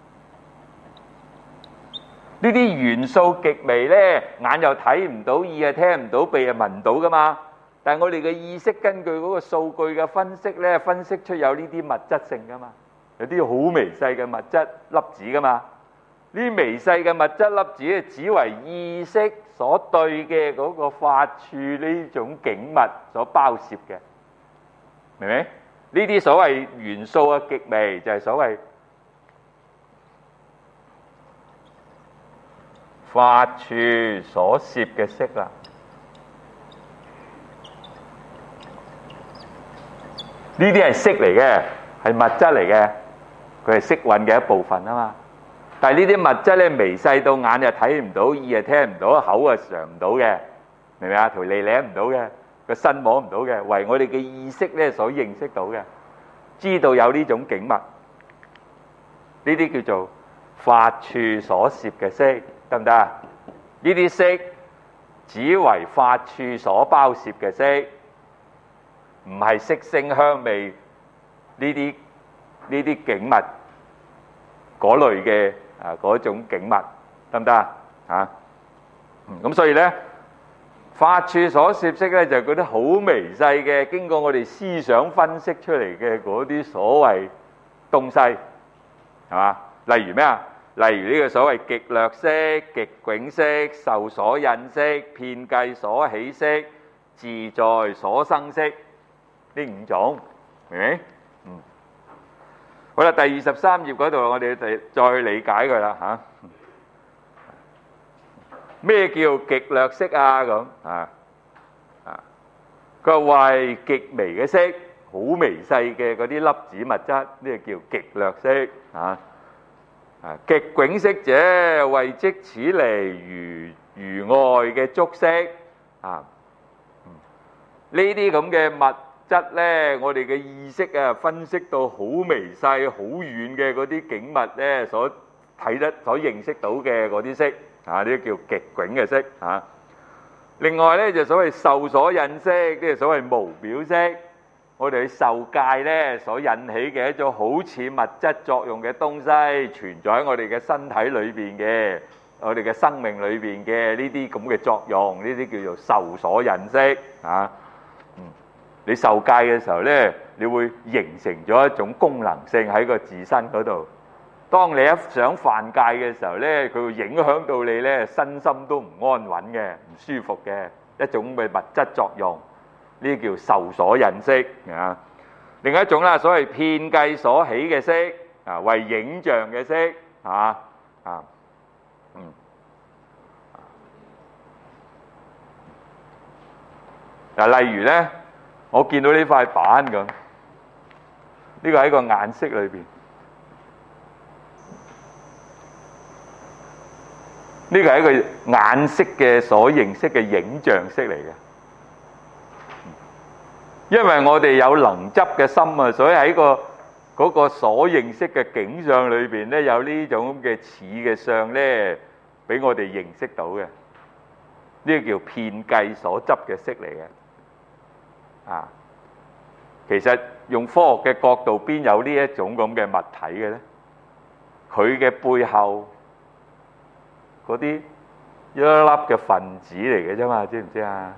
呢啲元素極微咧，眼又睇唔到，耳又聽唔到，鼻又聞唔到噶嘛。但係我哋嘅意識根據嗰個數據嘅分析咧，分析出有呢啲物質性噶嘛，有啲好微細嘅物質粒子噶嘛。呢啲微細嘅物質粒子咧，只為意識所對嘅嗰個法處呢種景物所包攝嘅，明唔明？呢啲所謂元素嘅極微就係所謂法處所攝嘅色啦，呢啲係色嚟嘅，係物質嚟嘅，佢係色蘊嘅一部分啊嘛。但係呢啲物質咧，微細到眼又睇唔到，耳又聽唔到，口啊嘗唔到嘅，明唔明啊？條脷舐唔到嘅，個身摸唔到嘅，為我哋嘅意識咧所認識到嘅，知道有呢種景物，呢啲叫做法處所攝嘅色。得唔得啊？呢啲色只為法處所包攝嘅色，唔係色聲香味呢啲呢啲景物嗰類嘅啊嗰種景物，得唔得啊？啊，咁所以咧，法處所攝色咧就係嗰啲好微細嘅，經過我哋思想分析出嚟嘅嗰啲所謂東西，係嘛？例如咩啊？例如呢個所謂極略色、極迥色、受所引色、遍計所起色、自在所生色，呢五種，明唔明？嗯，好啦，第二十三頁嗰度我哋再再去理解佢啦嚇。咩叫極略色啊？咁啊啊，佢話為極微嘅色，好微細嘅嗰啲粒子物質，呢個叫極略色啊。啊，極迥色者，為即此離如如外嘅觸色啊。呢啲咁嘅物質咧，我哋嘅意識啊，分析到好微細、好遠嘅嗰啲景物咧，所睇得、所認識到嘅嗰啲色啊，呢啲叫極迥嘅色啊。另外咧，就所謂受所引色，即係所謂無表色。我哋受界咧所引起嘅一種好似物質作用嘅東西，存在喺我哋嘅身體裏邊嘅，我哋嘅生命裏邊嘅呢啲咁嘅作用，呢啲叫做受所引色啊。嗯，你受界嘅時候咧，你會形成咗一種功能性喺個自身嗰度。當你一想犯戒嘅時候咧，佢會影響到你咧，身心都唔安穩嘅，唔舒服嘅一種嘅物質作用。呢啲叫受所引色啊。另一種啦，所謂遍計所起嘅色啊，為影像嘅色啊啊嗯。嗱，例如咧，我見到呢塊板咁，呢個喺個眼色裏邊，呢個係一個眼色嘅所認識嘅影像色嚟嘅。因為我哋有能執嘅心啊，所以喺個嗰個所認識嘅景象裏邊咧，有呢種嘅似嘅相咧，俾我哋認識到嘅，呢個叫遍計所執嘅色嚟嘅。啊，其實用科學嘅角度，邊有呢一種咁嘅物體嘅咧？佢嘅背後嗰啲一粒粒嘅分子嚟嘅啫嘛，知唔知啊？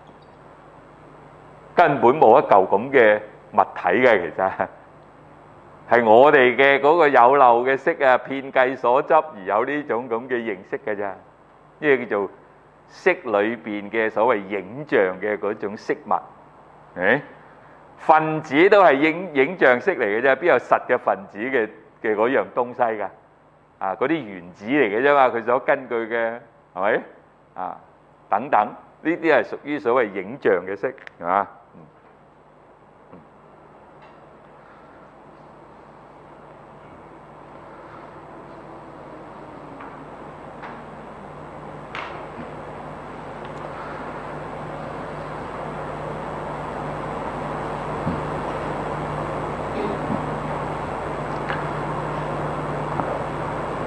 根本冇一嚿咁嘅物體嘅，其實係我哋嘅嗰個有漏嘅色啊，遍計所執而有呢種咁嘅認識嘅咋。呢個叫做色裏邊嘅所謂影像嘅嗰種色物。誒，分子都係影影像色嚟嘅啫，邊有實嘅分子嘅嘅嗰樣東西㗎？啊，嗰啲原子嚟嘅啫嘛，佢所根據嘅係咪？啊，等等，呢啲係屬於所謂影像嘅色，係嘛？咁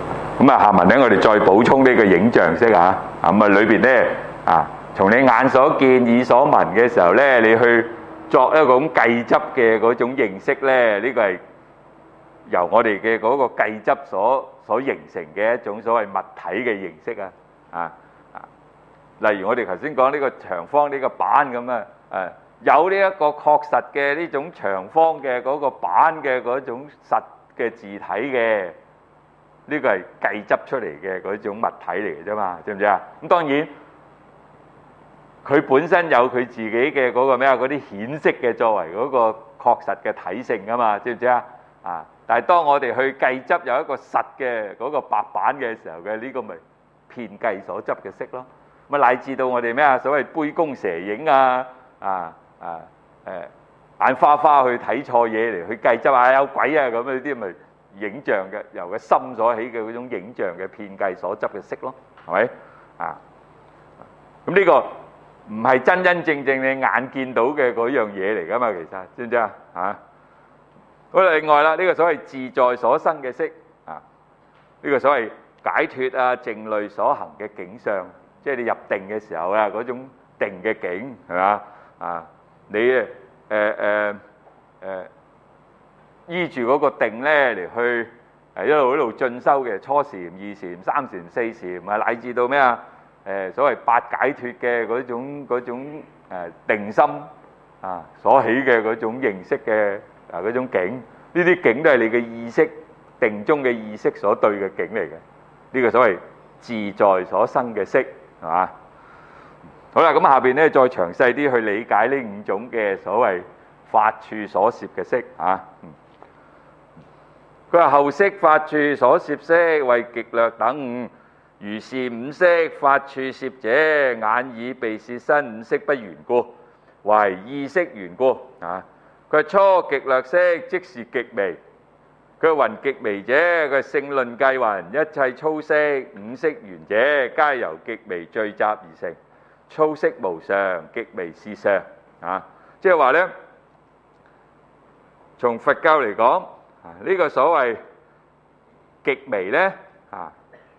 咁啊，下文咧我哋再補充呢個影像式啊。咁啊，裏邊咧啊，從你眼所見、耳所聞嘅時候咧，你去作一個咁計執嘅嗰種認識咧，呢個係由我哋嘅嗰個計執所所形成嘅一種所謂物體嘅形式啊。啊啊，例如我哋頭先講呢個長方呢個板咁啊，誒有呢一個確實嘅呢種長方嘅嗰個板嘅嗰種實嘅字體嘅，呢個係計執出嚟嘅嗰種物體嚟嘅啫嘛，知唔知啊？咁當然佢本身有佢自己嘅嗰個咩啊，嗰啲顯色嘅作為嗰個確實嘅體性噶嘛，知唔知啊？啊！但係當我哋去計執有一個實嘅嗰個白板嘅時候嘅呢個咪遍計所執嘅色咯。咁啊乃至到我哋咩啊所謂杯弓蛇影啊啊啊誒眼花花去睇錯嘢嚟去計執啊有鬼啊咁呢啲咪影像嘅由個心所起嘅嗰種影像嘅遍計所執嘅色咯，係咪啊？咁呢個唔係真真正正你眼見到嘅嗰樣嘢嚟噶嘛，其實知唔知啊？嚇！好，另外啦，呢個所謂自在所生嘅色啊，呢個所謂解脫啊、靜慮所行嘅境相，即係你入定嘅時候啊，嗰種定嘅境係嘛啊？你誒誒誒誒依住嗰個定咧嚟去誒一路一路進修嘅初禪、二禪、三禪、四禪啊，乃至到咩啊？誒所謂八解脫嘅嗰種嗰種誒定心啊所起嘅嗰種認識嘅。啊！嗰種境，呢啲境都係你嘅意識定中嘅意識所對嘅境嚟嘅，呢個所謂自在所生嘅色，係嘛？好啦，咁下邊咧再詳細啲去理解呢五種嘅所謂法處所攝嘅色啊。佢話後色法處所攝色為極略等五，如是五色法處攝者，眼耳鼻舌身五色不緣故，為意識緣故啊。佢初極略色，即是極微。佢云極微者，佢聖論計云一切粗色五色緣者，皆由極微聚集而成。粗色無常，極微是常。啊，即係話咧，從佛教嚟講，啊呢個所謂極微咧，啊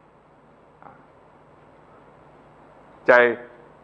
就係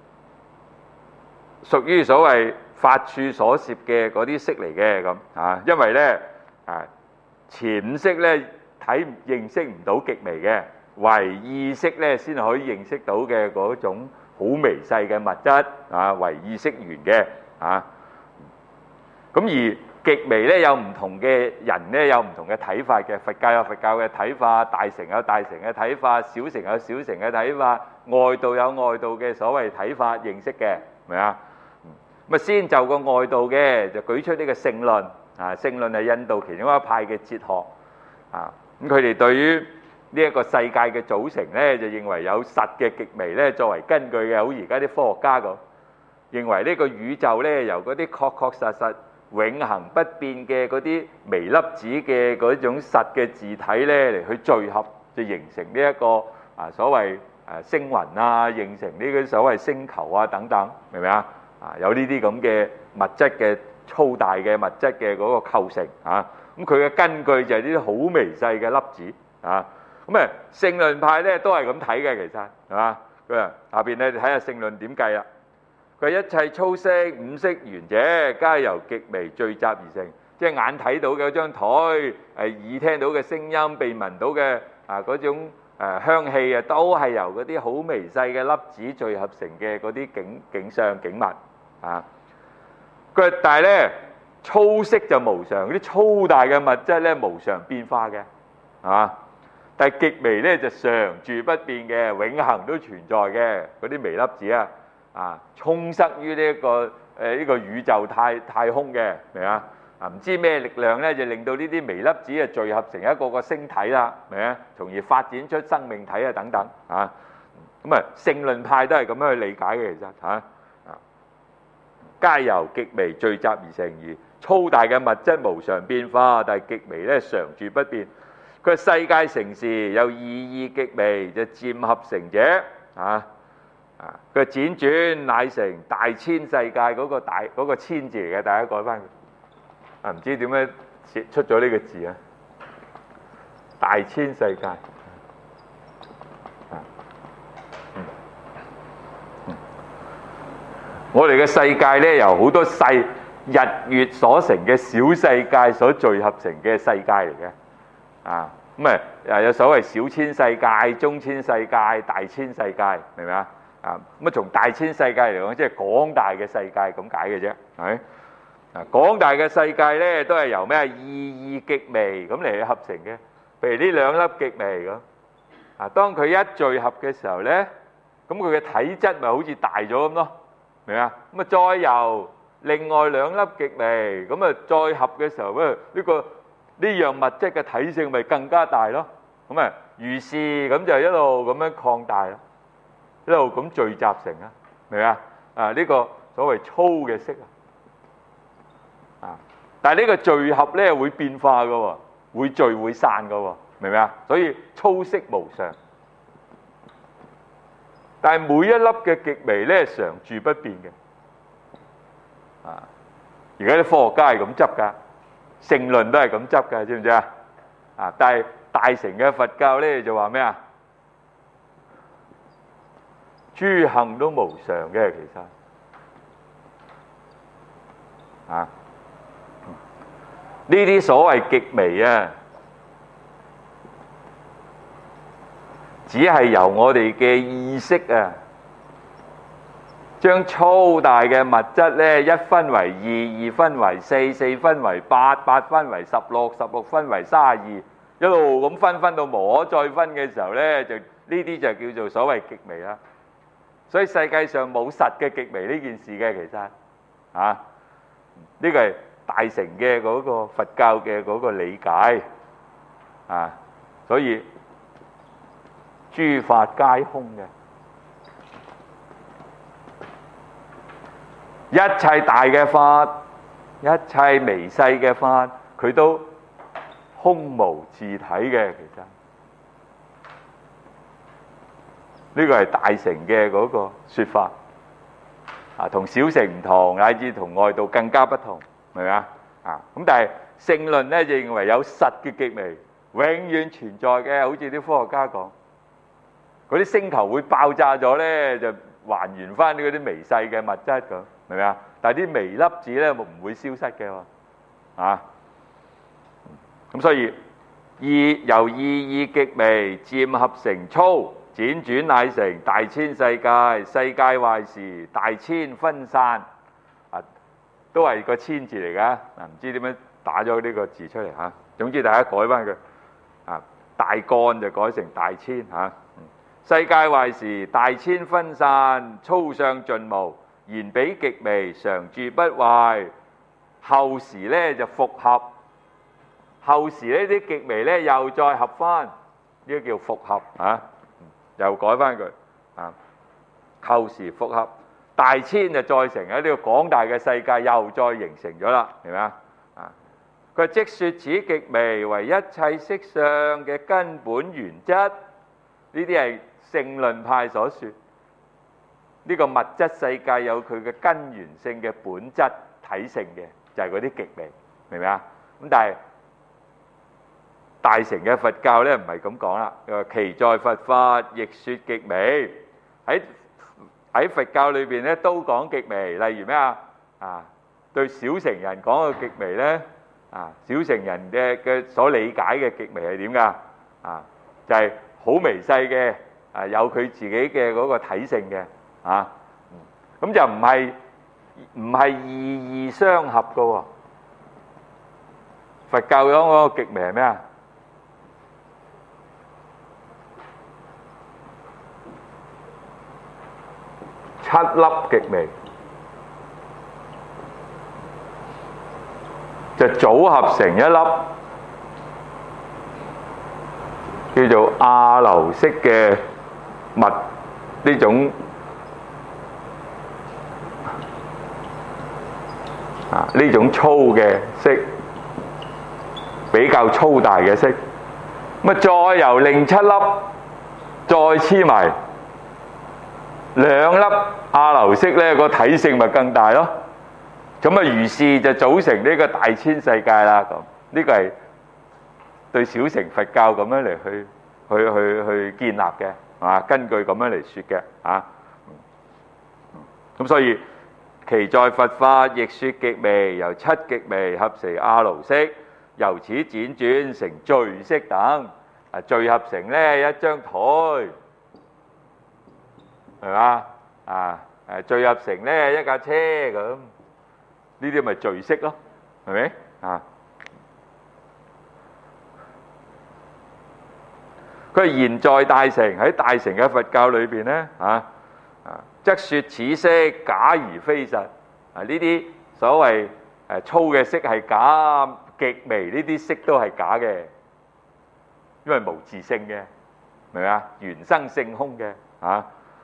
屬於所謂法處所攝嘅嗰啲色嚟嘅咁啊，因為咧啊前五色咧睇認識唔到極微嘅，唯意識咧先可以認識到嘅嗰種好微細嘅物質啊，唯意識緣嘅啊。咁而極微咧有唔同嘅人咧有唔同嘅睇法嘅，佛教有佛教嘅睇法，大乘有大乘嘅睇法，小乘有小乘嘅睇法，外道有外道嘅所謂睇法認識嘅，明啊？咁啊，先就個外道嘅就舉出呢個聖論啊，聖論係印度其中一派嘅哲學啊。咁佢哋對於呢一個世界嘅組成咧，就認為有實嘅極微咧作為根據嘅，好似而家啲科學家咁認為呢個宇宙咧由嗰啲確確實實永恆不變嘅嗰啲微粒子嘅嗰種實嘅字體咧嚟去聚合，就形成呢一個啊所謂啊星雲啊，形成呢個所謂星球啊等等，明唔明啊？啊，有呢啲咁嘅物質嘅粗大嘅物質嘅嗰個構成啊，咁佢嘅根據就係呢啲好微細嘅粒子啊。咁啊，聖論派咧都係咁睇嘅，其實係嘛？佢話下邊咧睇下聖論點計啦。佢一切粗色五色緣者，皆由極微聚集而成，即係眼睇到嘅嗰張台，誒耳聽到嘅聲音，鼻聞到嘅啊嗰種誒香氣啊，都係由嗰啲好微細嘅粒子聚合成嘅嗰啲景景象景物。啊！佢但係咧粗色就無常，啲粗大嘅物質咧無常變化嘅，係嘛？但係極微咧就常住不變嘅，永恆都存在嘅嗰啲微粒子啊，啊充塞於呢一個誒呢個宇宙太太空嘅，明啊？啊唔知咩力量咧就令到呢啲微粒子啊聚合成一個個星體啦，明啊？從而發展出生命體啊等等啊。咁啊聖論派都係咁樣去理解嘅，其實嚇。皆由極微聚集而成，而粗大嘅物質無常變化，但係極微咧常住不變。佢世界成時有意義極微，就漸合成者啊啊！佢輾轉乃成大千世界嗰個大嗰個千字嚟嘅，大家改翻啊！唔知點樣寫出咗呢個字啊？大千世界我哋嘅世界咧，由好多細日月所成嘅小世界所聚合成嘅世界嚟嘅。啊，咁啊誒有所謂小千世界、中千世界、大千世界，明唔明啊？啊，咁啊從大千世界嚟講，即係廣大嘅世界咁解嘅啫，係咪？啊，廣大嘅世界咧，都係由咩意義極微咁嚟合成嘅。譬如呢兩粒極微咁，啊，當佢一聚合嘅時候咧，咁佢嘅體質咪好似大咗咁咯，明唔明啊？咁啊再由另外兩粒極微，咁啊再合嘅時候咧，呢個呢樣物質嘅體性咪更加大咯。咁啊如是咁就一路咁樣擴大啦，一路咁聚集成啊，明唔明啊？啊呢個所謂粗嘅色啊。啊！但係呢個聚合咧會變化嘅喎，會聚會散嘅喎，明唔明啊？所以粗色無常。但係每一粒嘅極微咧常住不變嘅。啊！而家啲科學家係咁執㗎，聖論都係咁執㗎，知唔知啊？啊！但係大乘嘅佛教咧就話咩啊？諸行都無常嘅，其實啊。呢啲所謂極微啊，只係由我哋嘅意識啊，將粗大嘅物質咧一分為二，二分為四，四分為八，八分為十六，十六分為三十二，一路咁分分到無可再分嘅時候咧，就呢啲就叫做所謂極微啦。所以世界上冇實嘅極微呢件事嘅，其實啊，呢個係大乘嘅嗰個佛教嘅嗰個理解啊，所以諸法皆空嘅，一切大嘅法，一切微細嘅法，佢都空無自體嘅。其實呢個係大乘嘅嗰個說法啊，同小乘唔同，乃至同外道更加不同。明唔明啊？啊咁，但係聖論咧就認為有實嘅極微，永遠存在嘅，好似啲科學家講，嗰啲星球會爆炸咗咧，就還原翻嗰啲微細嘅物質咁，明唔明啊？但係啲微粒子咧唔會消失嘅喎，啊咁所以意由意義極微漸合成粗，輾轉乃成大千世界。世界壞時，大千分散。都係個千字嚟㗎，嗱唔知點樣打咗呢個字出嚟嚇。總之大家改翻佢，啊大幹就改成大千嚇。世界壞時，大千分散，粗相盡無，然彼極微，常住不壞。後時咧就復合，後時呢啲極微咧又再合翻，呢個叫復合啊，又改翻佢啊。後時復合。大千就再成喺呢個廣大嘅世界又再形成咗啦，明唔明啊？啊，佢即說此極微為一切色相嘅根本原則，呢啲係聖論派所說。呢個物質世界有佢嘅根源性嘅本質體性嘅，就係嗰啲極微，明唔明啊？咁但係大乘嘅佛教咧唔係咁講啦，佢話其在佛法亦說極微，喺喺佛教裏邊咧都講極微，例如咩啊？啊，對小乘人講嘅極微咧，啊，小乘人嘅嘅所理解嘅極微係點㗎？啊，就係好微細嘅，啊，有佢自己嘅嗰個體性嘅，啊，咁就唔係唔係意義相合㗎喎。佛教講嗰個極微係咩啊？七粒極微就組合成一粒叫做阿流式嘅物，呢種啊呢種粗嘅色，比較粗大嘅色，咁啊再由另七粒再黐埋。兩粒阿流色咧，個體性咪更大咯。咁啊，如是就組成呢個大千世界啦。咁呢個係對小乘佛教咁樣嚟去去去去建立嘅，啊，根據咁樣嚟説嘅，啊。咁所以其在佛法亦說極微，由七極微合成阿盧式，由此輾轉成聚式等。啊，聚合成咧一張台，係嘛？啊誒，聚合成咧一架車咁，呢啲咪聚式咯，係咪？啊，佢係現在大乘，喺大乘嘅佛教裏邊咧，啊啊，則説此式假而非實。啊，呢啲所謂誒粗嘅色係假，極微呢啲色都係假嘅，因為無自性嘅，明唔明啊？緣生性空嘅，啊，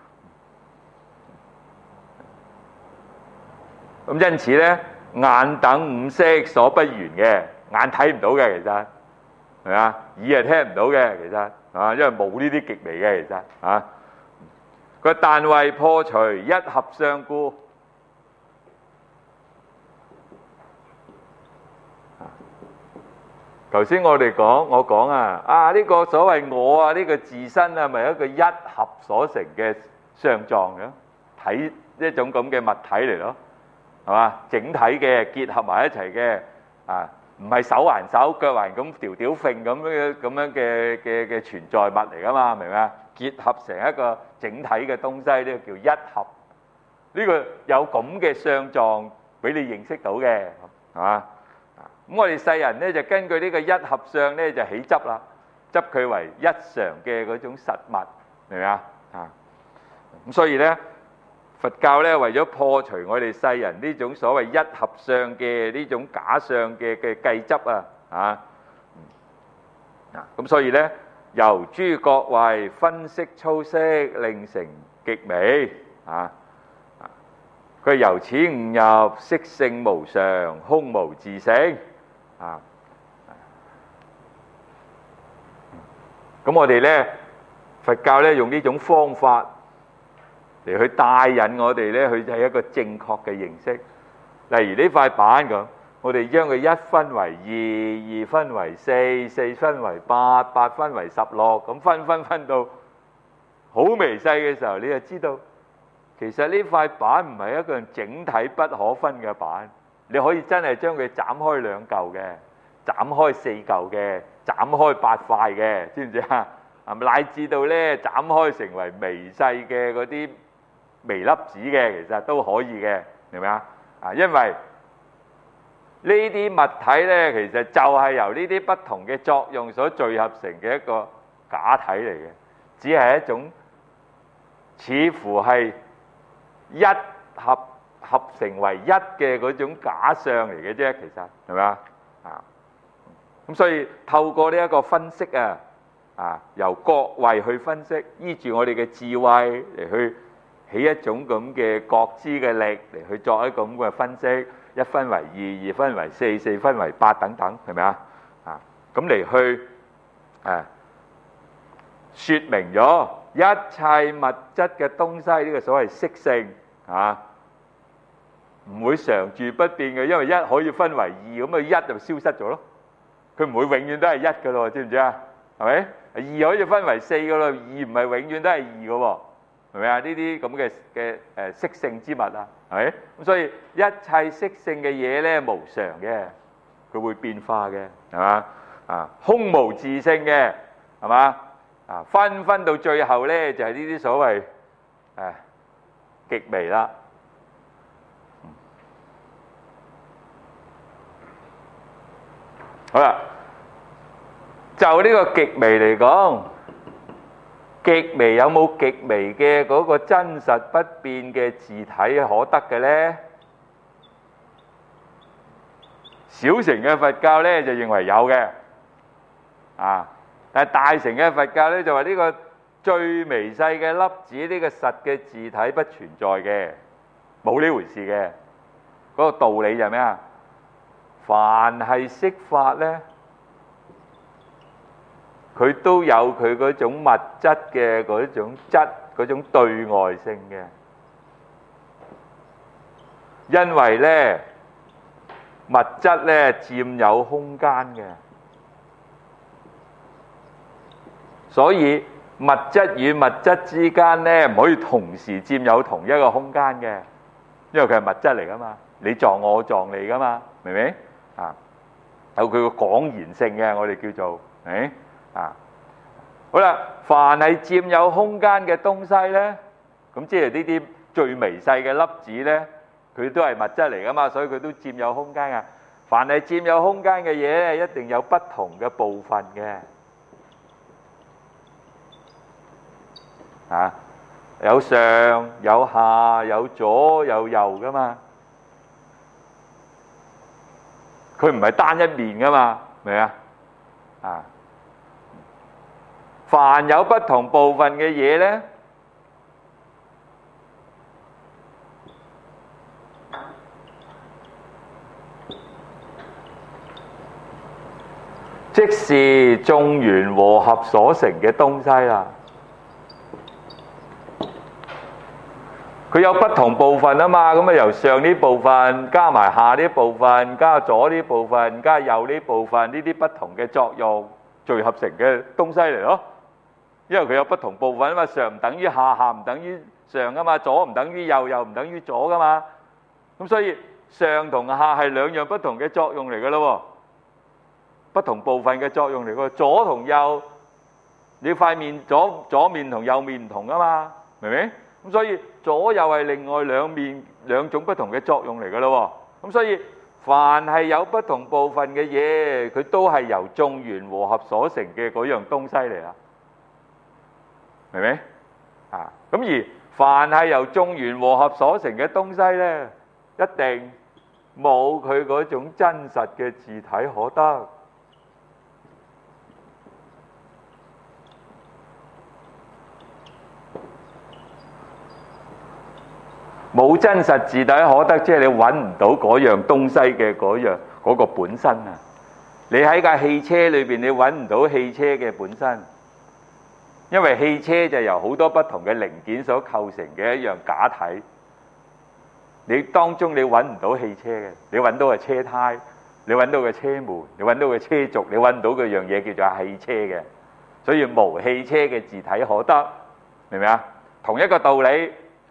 咁因此咧，眼等五色所不緣嘅，眼睇唔到嘅，其實係咪啊？耳係聽唔到嘅，其實啊，因為冇呢啲極微嘅，其實啊，佢但為破除一合相故。頭先我哋講，我講啊，啊呢個所謂我啊，呢個自身啊，咪一個一合所成嘅相狀嘅，睇一種咁嘅物體嚟咯，係嘛？整體嘅結合埋一齊嘅，啊，唔係手還手腳還咁條條揈咁樣咁樣嘅嘅嘅存在物嚟噶嘛？明唔明啊？結合成一個整體嘅東西，呢個叫一合。呢個有咁嘅相狀俾你認識到嘅，係嘛？咁我哋世人咧就根據呢個一合相咧就起執啦，執佢為一常嘅嗰種實物，明唔明啊？啊，咁所以咧佛教咧為咗破除我哋世人呢種所謂一合相嘅呢種假相嘅嘅計執啊，啊，啊，咁所以咧由諸各位分析粗色，令成極微啊。佢由此悟入色性無常，空無自性啊！咁我哋咧佛教咧用呢種方法嚟去帶引我哋咧去係一個正確嘅認識。例如呢塊板咁，我哋將佢一分為二，二分為四，四分為八，八分為十六，咁分分分到好微細嘅時候，你就知道。其實呢塊板唔係一個整體不可分嘅板，你可以真係將佢斬開兩嚿嘅，斬開四嚿嘅，斬開八塊嘅，知唔知啊？啊，乃至到咧斬開成為微細嘅嗰啲微粒子嘅，其實都可以嘅，明唔明啊？啊，因為呢啲物體咧，其實就係由呢啲不同嘅作用所聚合成嘅一個假體嚟嘅，只係一種似乎係一合合成為一嘅嗰種假象嚟嘅啫，其實係咪啊？啊，咁所以透過呢一個分析啊，啊由各位去分析，依住我哋嘅智慧嚟去起一種咁嘅覺知嘅力嚟去作一個咁嘅分析，一分為二，二分為四，四分為八等等，係咪啊？啊，咁嚟去誒説明咗一切物質嘅東西，呢個所謂色性。啊，唔會常住不變嘅，因為一可以分為二，咁啊一就消失咗咯。佢唔會永遠都係一噶咯，知唔知啊？係咪？二可以分為四噶咯，二唔係永遠都係二噶喎，係咪啊？呢啲咁嘅嘅誒色性之物啊，係咪？咁所以一切色性嘅嘢咧無常嘅，佢會變化嘅，係嘛？啊，空無自性嘅，係嘛？啊，分分到最後咧就係呢啲所謂誒。極微啦，好啦，就呢個極微嚟講，極微有冇極微嘅嗰個真實不變嘅自體可得嘅咧？小乘嘅佛教咧就認為有嘅，啊，但係大乘嘅佛教咧就話呢個最微細嘅粒子，呢個實嘅自體不存在嘅，冇呢回事嘅。嗰個道理就係咩啊？凡係色法咧，佢都有佢嗰種物質嘅嗰種質，嗰種對外性嘅。因為咧，物質咧佔有空間嘅，所以物質與物質之間咧唔可以同時佔有同一個空間嘅， 因為佢係物質嚟噶嘛，你撞我，我撞你噶嘛，明唔明啊？有佢個廣延性嘅，我哋叫做誒啊。好啦，凡係佔有空間嘅東西咧，咁即係呢啲最微細嘅粒子咧，佢都係物質嚟噶嘛，所以佢都佔有空間啊。凡係佔有空間嘅嘢咧，一定有不同嘅部分嘅，啊，有上有下有左有右噶嘛，佢唔係單一面噶嘛，明啊？啊，凡有不同部分嘅嘢咧，即是眾緣和合所成嘅東西啦。佢有不同部分啊嘛，咁啊由上呢部分加埋下呢部分，加左呢部分，加右呢部分，呢啲不同嘅作用聚合成嘅東西嚟咯。因為佢有不同部分啊嘛，上唔等於下，下唔等於上啊嘛，左唔等於右，右唔等於左噶嘛。咁所以上同下係兩樣不同嘅作用嚟噶咯，不同部分嘅作用嚟噶。左同右，你塊面左左面同右面唔同啊嘛，明唔明？咁所以左右係另外兩面兩種不同嘅作用嚟噶咯。咁所以凡係有不同部分嘅嘢，佢都係由眾緣和合所成嘅嗰樣東西嚟啦，明唔明？啊，咁而凡係由眾緣和合所成嘅東西咧，一定冇佢嗰種真實嘅自體可得。冇真實自體可得，即係你揾唔到嗰樣東西嘅嗰樣嗰個本身啊！你喺架汽車裏邊，你揾唔到汽車嘅本身，因為汽車就由好多不同嘅零件所構成嘅一樣假體。你當中你揾唔到汽車嘅，你揾到係車胎，你揾到嘅車門，你揾到嘅車軸，你揾唔到嗰樣嘢叫做汽車嘅，所以無汽車嘅自體可得，明唔明啊？同一個道理。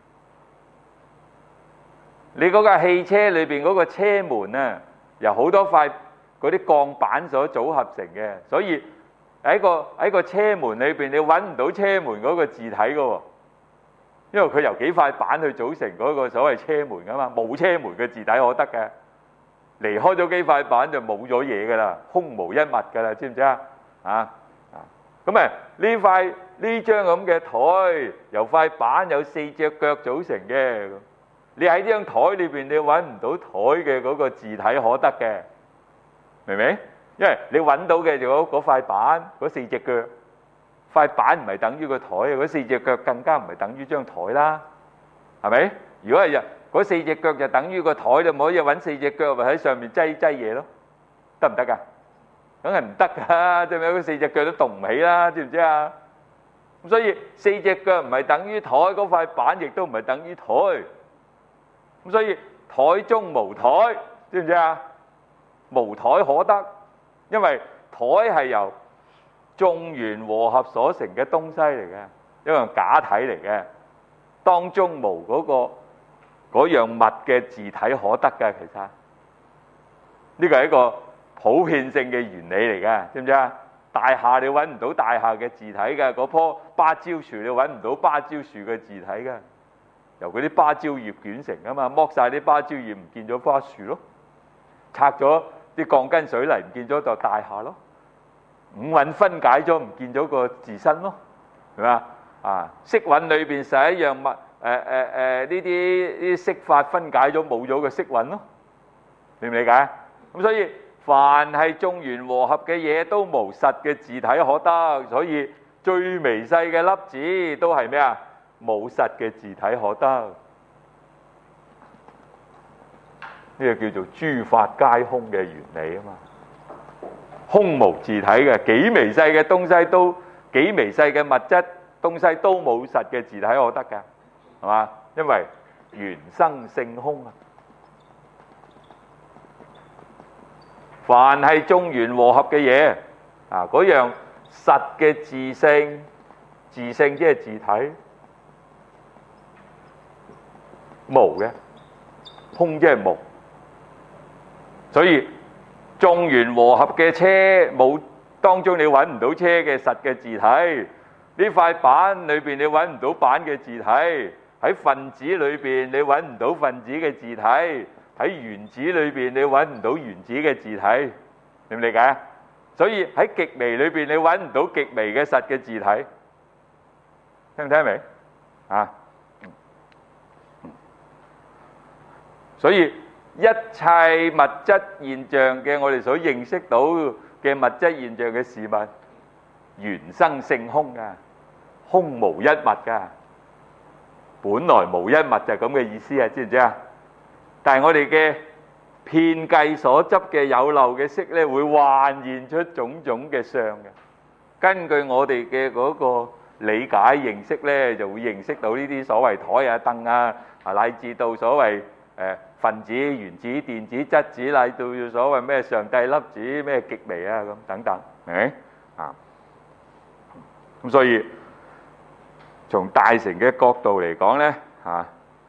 你嗰架汽車裏邊嗰個車門啊，由好多塊嗰啲鋼板所組合成嘅，所以喺個喺個車門裏邊，你揾唔到車門嗰個自體噶喎，因為佢由幾塊板去組成嗰個所謂車門噶嘛，冇車門嘅自體可得嘅，離開咗幾塊板就冇咗嘢噶啦，空無一物噶啦，知唔知啊？啊啊，咁啊呢塊呢張咁嘅台由塊板有四隻腳組成嘅。你喺呢張台裏邊，你揾唔到台嘅嗰個自體可得嘅，明唔明？因為你揾到嘅就嗰塊板，嗰四隻腳，塊板唔係等於個台，嗰四隻腳更加唔係等於張台啦，係咪？如果係嗰四隻腳就等於個台，就唔可以揾四隻腳喺上面擠擠嘢咯，得唔得㗎？梗係唔得㗎，即係嗰四隻腳都動唔起啦，知唔知啊？咁所以四隻腳唔係等於台，嗰塊板亦都唔係等於台。咁所以台中無台，知唔知啊？無台可得，因為台係由眾緣和合所成嘅東西嚟嘅，一樣假體嚟嘅，當中無嗰個嗰樣物嘅自體可得嘅。其實呢個係一個普遍性嘅原理嚟嘅，知唔知啊？大廈你揾唔到大廈嘅自體嘅，嗰棵芭蕉樹你揾唔到芭蕉樹嘅自體嘅。由嗰啲芭蕉葉捲成啊嘛，剝晒啲芭蕉葉唔見咗棵樹咯，拆咗啲鋼筋水泥唔見咗就大廈咯，五蘊分解咗唔見咗個自身咯，係嘛？啊，色蘊裏邊實一樣物，誒誒誒呢啲啲色法分解咗冇咗個色蘊咯，明唔理解？咁所以凡係眾緣和合嘅嘢都無實嘅自體可得，所以最微細嘅粒子都係咩啊？冇實嘅自體可得，呢個叫做諸法皆空嘅原理啊嘛。空無自體嘅，幾微細嘅東西都幾微細嘅物質東西都冇實嘅自體可得㗎，係嘛？因為緣生性空啊。凡係眾緣和合嘅嘢啊，嗰樣實嘅自性，自性即係自體。無嘅， 空即係無。所以眾緣和合嘅車冇當中你揾唔到車嘅實嘅字體，呢塊板裏邊你揾唔到板嘅字體，喺分子裏邊你揾唔到分子嘅字體，喺原子裏邊你揾唔到原子嘅字體，明唔理解？所以喺極微裏邊你揾唔到極微嘅實嘅字體，聽唔聽明？啊，所以一切物質現象嘅我哋所認識到嘅物質現象嘅事物，原生性空噶，空無一物噶，本來無一物就係咁嘅意思啊，知唔知啊？但係我哋嘅遍計所執嘅有漏嘅色咧，會幻現出種種嘅相嘅。根據我哋嘅嗰個理解認識咧，就會認識到呢啲所謂台啊、凳啊，啊乃至到所謂誒分子、原子、電子、質子，乃到所謂咩上帝粒子、咩極微啊咁等等，係咪啊？咁所以從大乘嘅角度嚟講咧，嚇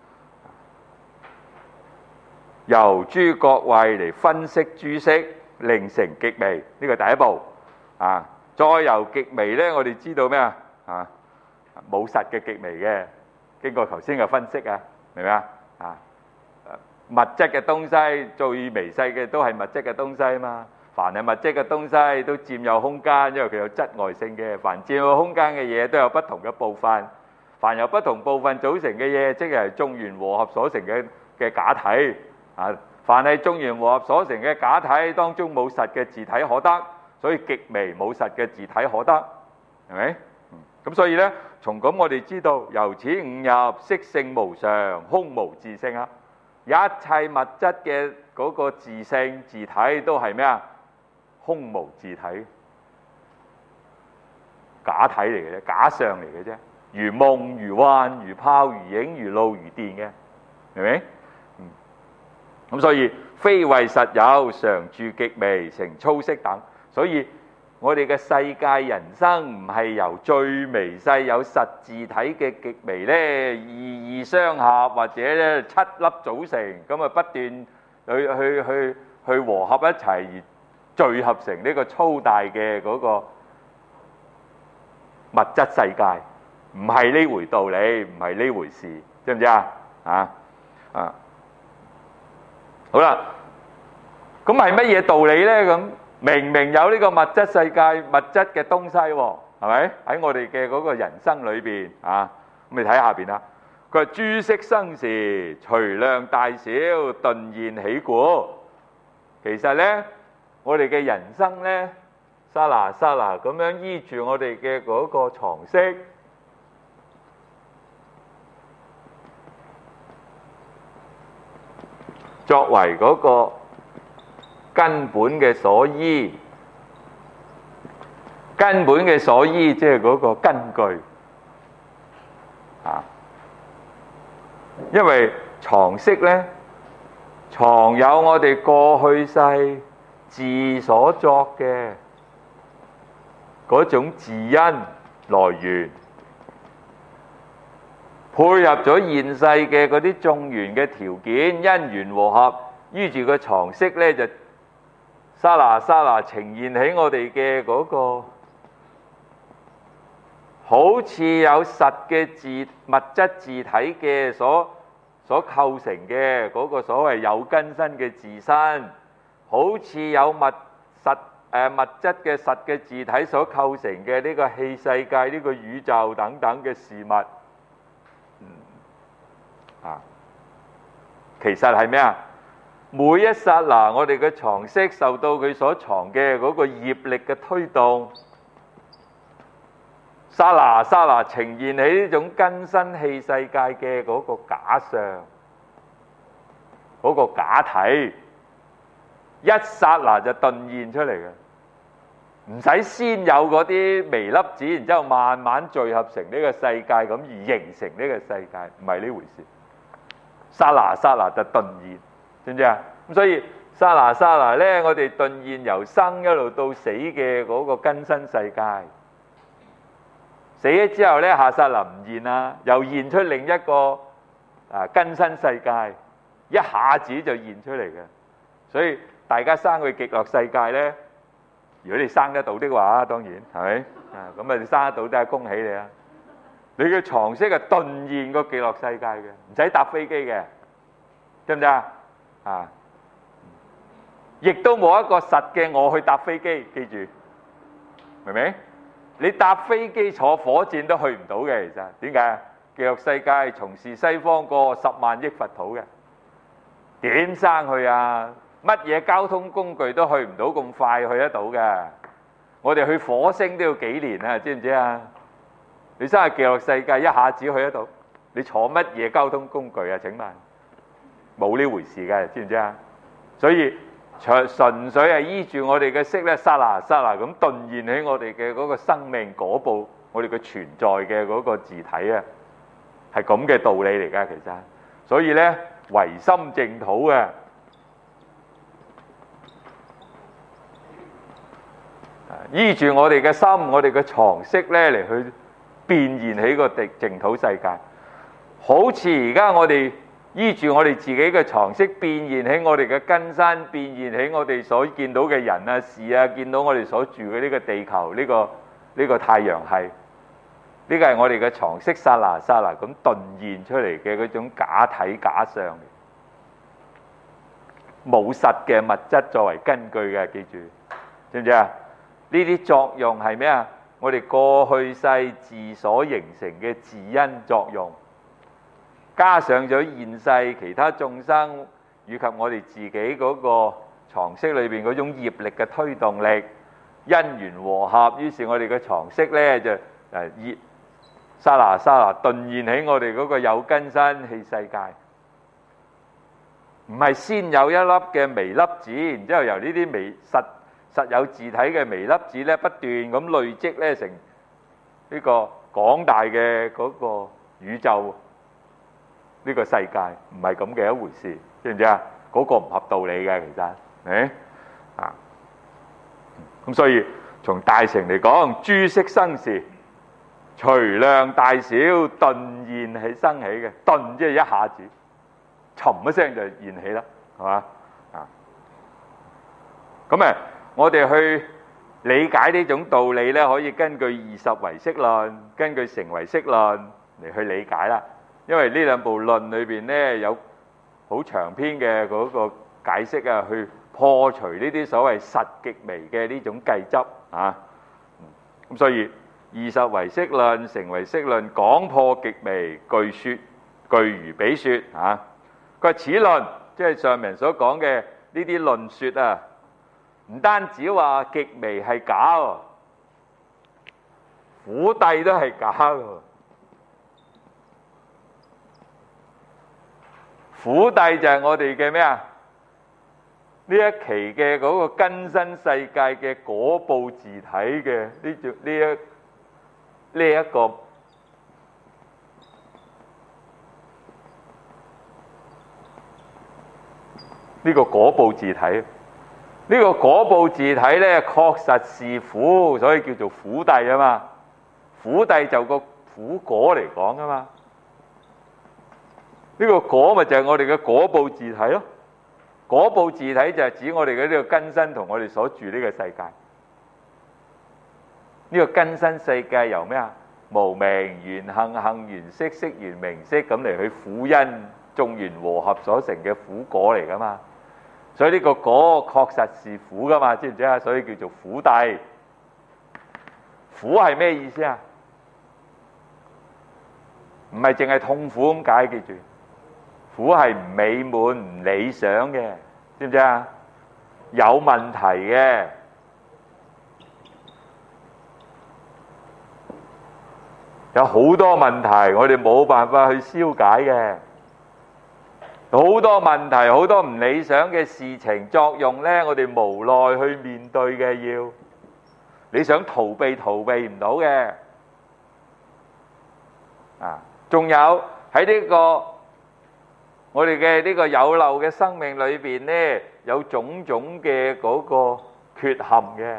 由諸各位嚟分析諸色，令成極微，呢個第一步啊。再由極微咧，我哋知道咩啊？啊，冇實嘅極微嘅，經過頭先嘅分析啊，明唔明啊？啊，物質嘅東西最微細嘅都係物質嘅東西嘛。凡係物質嘅東西都佔有空間，因為佢有質外性嘅。凡佔有空間嘅嘢都有不同嘅部分，凡由不同部分組成嘅嘢，即係眾緣和合所成嘅嘅假體啊。凡係眾緣和合所成嘅假體當中冇實嘅自體可得，所以極微冇實嘅自體可得，係咪？咁所以呢，從咁我哋知道，由此悟入色性無常，空無自性啊！一切物質嘅嗰個自性自體都係咩啊？空無自體，假體嚟嘅啫，假相嚟嘅啫，如夢如幻如泡如影如露如電嘅，明唔明？嗯，咁所以非為實有，常住極微成粗色等。所以我哋嘅世界人生唔係由最微細有實字體嘅極微咧，二二相合或者咧七粒組成，咁啊不斷去去去去和合一齊而聚合成呢個粗大嘅嗰個物質世界，唔係呢回道理，唔係呢回事，知唔知啊？啊啊，好啦，咁係乜嘢道理咧？咁明明有呢個物質世界、物質嘅東西喎，係咪？喺我哋嘅嗰個人生裏邊啊，咁你睇下邊啦。佢話諸色生時，隨量大小，頓現起故。其實咧，我哋嘅人生咧，沙拿沙拿咁樣依住我哋嘅嗰個常識，作為嗰個根本嘅所依，根本嘅所依即係嗰個根據啊。因為常識咧，藏有我哋過去世自所作嘅嗰種自因來源，配合咗現世嘅嗰啲眾緣嘅條件，因緣和合，依住個常識咧就沙拿沙拿呈現起我哋嘅嗰個好似有實嘅自物質自體嘅所所構成嘅嗰個所謂有根身嘅自身，好似有物實誒物質嘅實嘅自體所構成嘅呢個器世界、呢個宇宙等等嘅事物，嗯啊，其實係咩啊？每一剎那，我哋嘅常識受到佢所藏嘅嗰個業力嘅推動，剎那剎那呈現起呢種根身器世界嘅嗰個假相，嗰個假體，一剎那就頓現出嚟嘅，唔使先有嗰啲微粒子，然之後慢慢聚合成呢個世界咁而形成呢個世界，唔係呢回事。剎那剎那就頓現，知唔知啊？咁所以剎那剎那咧，我哋頓現由生一路到死嘅嗰個根身世界，死咗之後咧，下剎那唔現啦，又現出另一個啊根身世界， 一下子就現出嚟嘅。所以大家生去極樂世界咧，如果你生得到的話，當然係咪啊？咁啊，你生得到都係恭喜你啊！你嘅床識係頓現個極樂世界嘅，唔使搭飛機嘅，知唔知啊？啊！亦都冇一個實嘅我去搭飛機，記住，明唔明？你搭飛機坐火箭都去唔到嘅，其實點解？極樂世界從事西方過十萬億佛土嘅，點生去啊？乜嘢交通工具都去唔到咁快去得到嘅。我哋去火星都要幾年啊，知唔知啊？你生喺極樂世界一下子去得到，你坐乜嘢交通工具啊？請問冇呢回事嘅，知唔知啊？所以純純粹係依住我哋嘅識咧，剎那剎那咁頓現起我哋嘅嗰個生命嗰部，我哋嘅存在嘅嗰個自體啊，係咁嘅道理嚟㗎，其實。所以咧，唯心淨土嘅。依住我哋嘅心，我哋嘅床識咧嚟去變現起個地淨土世界，好似而家我哋依住我哋自己嘅床識變現起我哋嘅根身，變現起我哋所見到嘅人啊、事啊，見到我哋所住嘅呢個地球、呢個呢個太陽系，呢個係我哋嘅床識剎那剎那咁頓現出嚟嘅嗰種假體假相，冇實嘅物質作為根據嘅，記住，知唔知啊？呢啲作用係咩啊？我哋過去世自所形成嘅自因作用，加上咗現世其他眾生以及我哋自己嗰個床識裏邊嗰種業力嘅推動力，因緣和合，於是我哋嘅床識咧就誒熱剎那剎那頓現起我哋嗰個有根身器世界，唔係先有一粒嘅微粒子，然之後由呢啲微實實有自體嘅微粒子咧，不斷咁累積咧成呢個廣大嘅嗰個宇宙呢個世界，唔係咁嘅一回事，知唔知啊？嗰個唔合道理嘅，其實，誒啊，咁所以從大乘嚟講，諸色生時，隨量大小頓現起生起嘅，頓即係一下子，沉一聲就現起啦，係嘛啊？咁誒。我哋去理解呢種道理咧，可以根據二十唯識論、根據成唯識論嚟去理解啦。因為呢兩部論裏邊咧有好長篇嘅嗰個解釋啊，去破除呢啲所謂實極微嘅呢種計執啊。咁所以二十唯識論、成唯識論講破極微，具說具如比說啊。佢話此論即係上面所講嘅呢啲論説啊。唔單止話極微係假喎，苦諦都係假喎。苦諦就係我哋嘅咩啊？呢一期嘅嗰個根身世界嘅果報自體嘅呢種呢一呢一個呢個果報自體。呢個果報自體咧，確實是苦，所以叫做苦諦啊嘛。苦諦就個苦果嚟講啊嘛。呢個果咪就係我哋嘅果報自體咯。果報自體就係指我哋嘅呢個根身同我哋所住呢個世界。呢個根身世界由咩啊？無明緣行，行緣識，識緣名色咁嚟去苦因眾緣和合所成嘅苦果嚟噶嘛。所以呢個果確實是苦噶嘛，知唔知啊？所以叫做苦諦。苦係咩意思啊？唔係淨係痛苦咁解，記住。苦係唔美滿、唔理想嘅，知唔知啊？有問題嘅，有好多問題，我哋冇辦法去消解嘅。好多問題，好多唔理想嘅事情作用呢，我哋無奈去面對嘅要，你想逃避逃避唔到嘅，啊，仲有喺呢個我哋嘅呢個有漏嘅生命裏邊呢，有種種嘅嗰個缺陷嘅，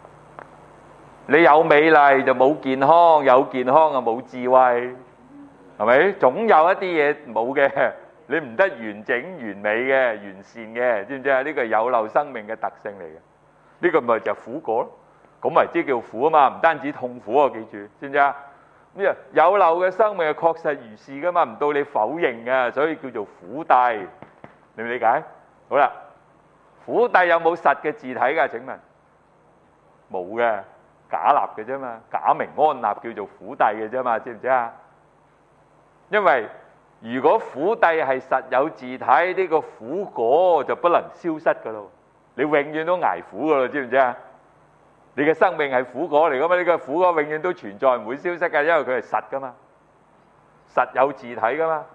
你有美麗就冇健康，有健康就冇智慧。 係咪？總有一啲嘢冇嘅，你唔得完整、完美嘅、完善嘅，知唔知啊？呢個係有漏生命嘅特性嚟嘅，呢個咪就係苦果咯。咁咪即叫苦啊嘛，唔單止痛苦啊，記住，知唔知啊？呢個有漏嘅生命係確實如是噶嘛，唔到你否認嘅，所以叫做苦諦，理唔理解？好啦，苦諦有冇實嘅字體㗎？請問冇嘅，假立嘅啫嘛，假名安立叫做苦諦嘅啫嘛，知唔知啊？因為如果苦諦係實有字體，呢個苦果就不能消失噶咯，你永遠都捱苦噶咯，知唔知啊？你嘅生命係苦果嚟噶嘛？呢個苦果永遠都存在，唔會消失嘅，因為佢係實噶嘛，實有字體噶嘛。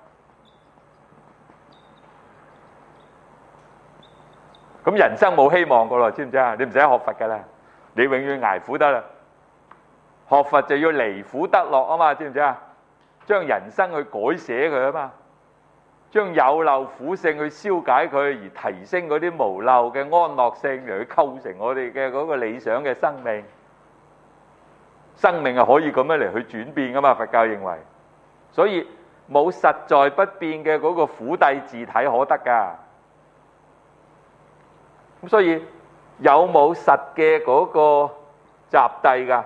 咁人生冇希望噶咯，知唔知啊？你唔使學佛噶啦，你永遠捱苦得啦。學佛就要離苦得樂啊嘛，知唔知啊？將人生去改寫佢啊嘛，將有漏苦性去消解佢，而提升嗰啲無漏嘅安樂性嚟去構成我哋嘅嗰個理想嘅生命。生命係可以咁樣嚟去轉變噶嘛？佛教認為，所以冇實在不變嘅嗰個苦諦自體可得噶。咁所以有冇實嘅嗰個集諦噶？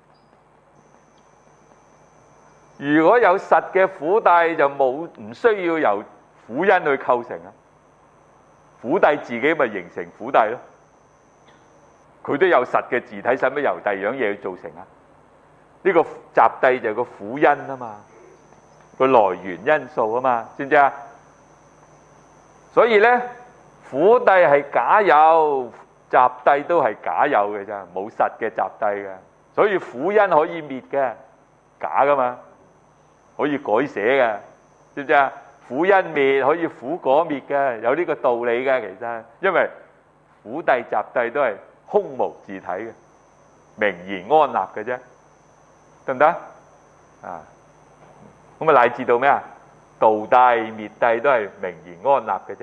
如果有實嘅苦諦，就冇唔需要由苦因去構成啊。苦諦自己咪形成苦諦咯。佢都有實嘅自體，使乜由第二樣嘢去造成啊？呢個集諦就係個苦因啊嘛，個來源因素啊嘛，知唔知啊？所以咧，苦諦係假有，集諦都係假有嘅啫，冇實嘅集諦嘅。所以苦因可以滅嘅，假噶嘛。可以改寫嘅，知唔知啊？苦因滅可以苦果滅嘅，有呢個道理嘅。其實因為苦諦集諦都係空無自體嘅，名言安立嘅啫，得唔得啊？咁啊乃至到咩啊？道諦滅諦都係名言安立嘅啫。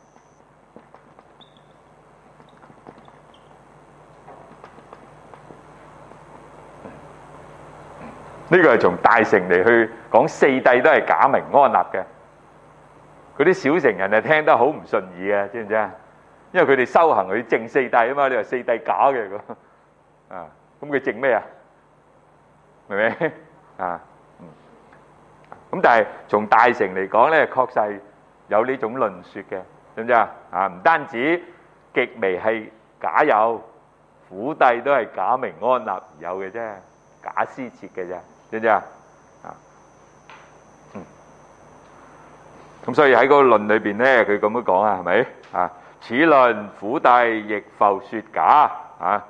呢個係從大乘嚟去講四諦都係假名安立嘅，嗰啲小乘人係聽得好唔順意嘅，知唔知啊？因為佢哋修行佢證四諦啊嘛，你話四諦假嘅咁啊，咁佢證咩啊？明唔明啊？咁但係從大乘嚟講咧，確實係有呢種論説嘅，知唔知啊？啊，唔單止極微係假有，苦諦都係假名安立而有嘅啫，假施設嘅啫。知唔知啊？啊，嗯，咁所以喺嗰個論裏邊咧，佢咁樣講啊，係咪啊？此論苦諦亦復説假啊！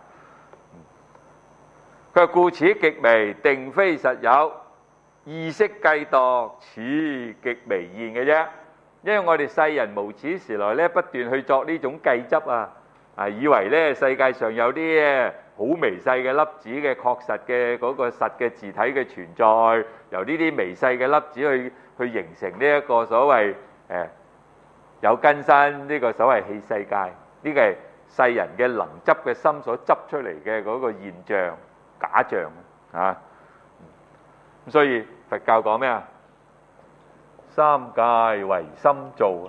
佢話故此極微，定非實有，意識計度，此極微現嘅啫。因為我哋世人無始時來咧，不斷去作呢種計執啊，啊，以為咧世界上有啲好微細嘅粒子嘅確實嘅嗰個實嘅自體嘅存在，由呢啲微細嘅粒子去去形成呢一個所謂誒有根身呢個所謂器世界，呢個係世人嘅能執嘅心所執出嚟嘅嗰個現象假象啊！咁所以佛教講咩啊？三界唯心造啊！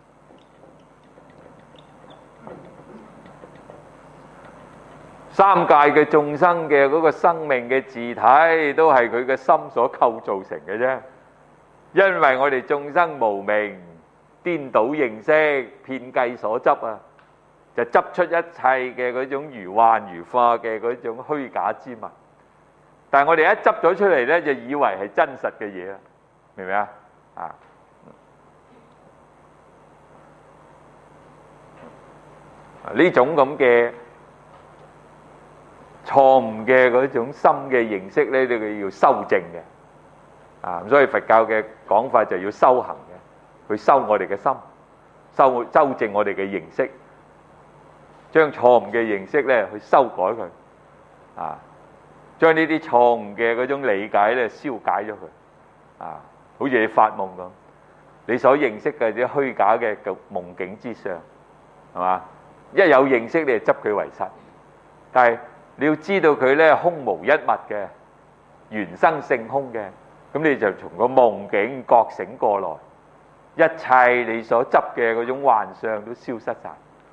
三界嘅眾生嘅嗰個生命嘅自體都係佢嘅心所構造成嘅啫。因為我哋眾生無明顛倒認識遍計所執啊，就執出一切嘅嗰種如幻如化嘅嗰種虛假之物。但係我哋一執咗出嚟咧，就以為係真實嘅嘢啦，明唔明啊？啊，呢種咁嘅錯誤嘅嗰種心嘅認識咧，你要修正嘅啊。咁所以佛教嘅講法就要修行嘅，去修我哋嘅心，修修正我哋嘅認識，將錯誤嘅認識咧去修改佢啊，將呢啲錯誤嘅嗰種理解咧消解咗佢啊。好似你發夢咁，你所認識嘅啲虛假嘅夢境之上，係嘛？一有認識你就執佢為實，但係你要知道佢咧空無一物嘅，原生性空嘅， 咁你就從個夢境覺醒過來，一切你所執嘅嗰種幻象都消失晒。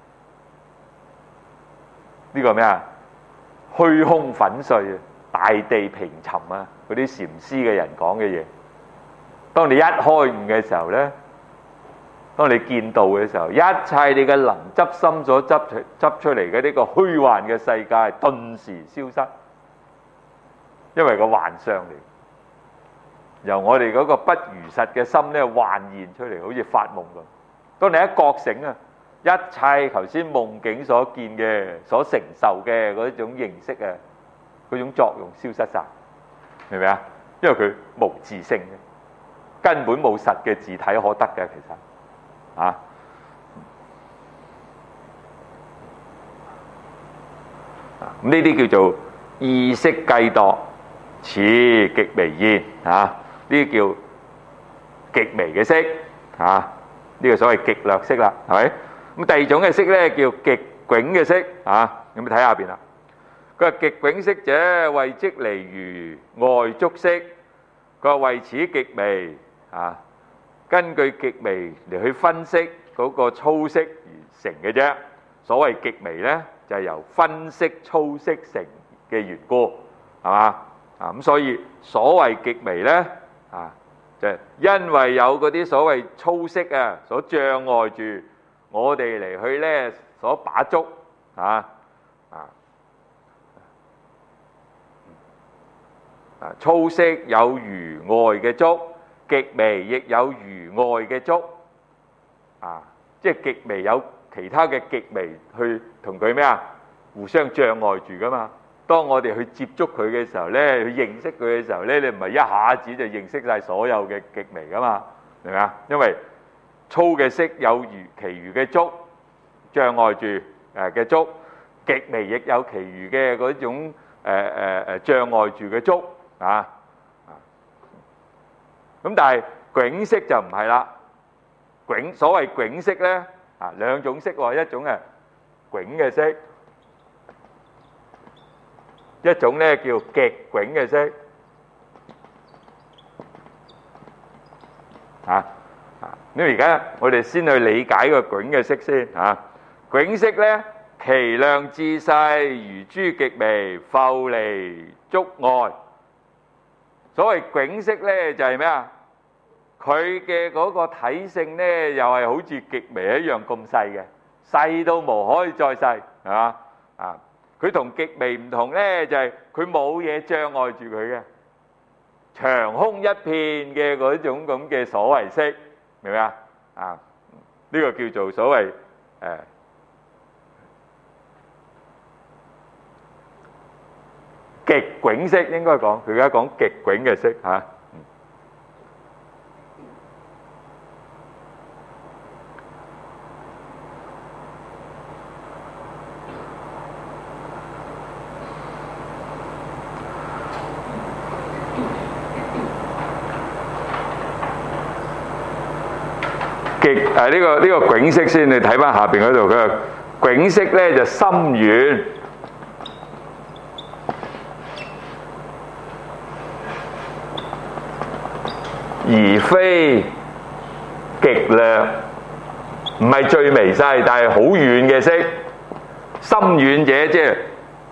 呢個咩啊？虛空粉碎啊，大地平沉啊！嗰啲禪師嘅人講嘅嘢，當你一開悟嘅時候呢，當你見到嘅時候，一切你嘅能執心所執出執出嚟嘅呢個虛幻嘅世界，頓時消失，因為個幻象嚟，由我哋嗰個不如實嘅心咧幻現出嚟，好似發夢咁。當你一覺醒啊，一切頭先夢境所見嘅、所承受嘅嗰種形式啊，嗰種作用消失晒，明唔明啊？因為佢無自性嘅，根本冇實嘅自體可得嘅，其實。啊！咁呢啲叫做意識計度，此極微現啊！呢啲叫極微嘅色啊！呢個所謂極略色啦，係咪？咁第二種嘅色咧叫極迥嘅色啊！咁睇下邊啦。佢話極迥色者，謂即離如外觸色。佢話為此極微啊！根據極微嚟去分析嗰個粗色而成嘅啫。所謂極微呢，就係由分析粗色成嘅緣故，係嘛？啊咁，所以所謂極微呢，啊就係因為有嗰啲所謂粗色啊，所障礙住我哋嚟去呢所把捉啊啊啊粗色有如外嘅觸。極微亦有如外嘅觸，啊，即係極微有其他嘅極微去同佢咩啊？互相障礙住噶嘛。當我哋去接觸佢嘅時候咧，去認識佢嘅時候咧，你唔係一下子就認識晒所有嘅極微噶嘛，明唔明啊？因為粗嘅色有如其餘嘅觸障礙住誒嘅觸，極微亦有其餘嘅嗰種誒誒誒障礙住嘅觸啊。咁但係迥色就唔係啦，迥所謂迥色咧啊兩種色喎，一種係迥嘅色，一種咧叫極迥嘅色啊啊！咁而家我哋先去理解個迥嘅色先啊。迥色咧，其量至細，如珠極微，浮離觸外。所謂迥色咧就係咩啊？佢嘅嗰個體性咧又係好似極微一樣咁細嘅，細到無可以再細，係嘛啊？佢同極微唔同咧，就係佢冇嘢障礙住佢嘅，長空一片嘅嗰種咁嘅所謂色，明唔明啊？啊，呢個叫做所謂誒極迥色，應該講佢而家講極迥嘅色嚇。極誒呢個呢個迥色先，你睇翻下邊嗰度，佢話迥色咧就深遠，而非極略，唔係最微細，但係好遠嘅色。深遠者即係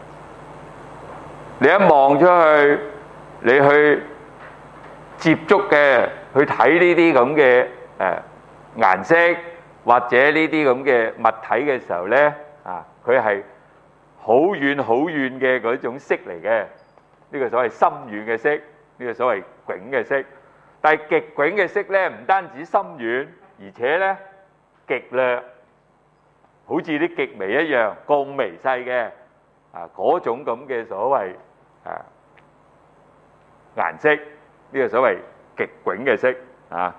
你一望出去，你去接觸嘅，去睇呢啲咁嘅誒顏色或者呢啲咁嘅物體嘅時候咧，啊，佢係好遠好遠嘅嗰種色嚟嘅，呢個所謂深遠嘅色，呢個所謂迥嘅色。但係極迥嘅色咧，唔單止深遠，而且咧極略，好似啲極微一樣咁微細嘅啊嗰種咁嘅所謂啊顏色，呢個所謂極迥嘅色啊。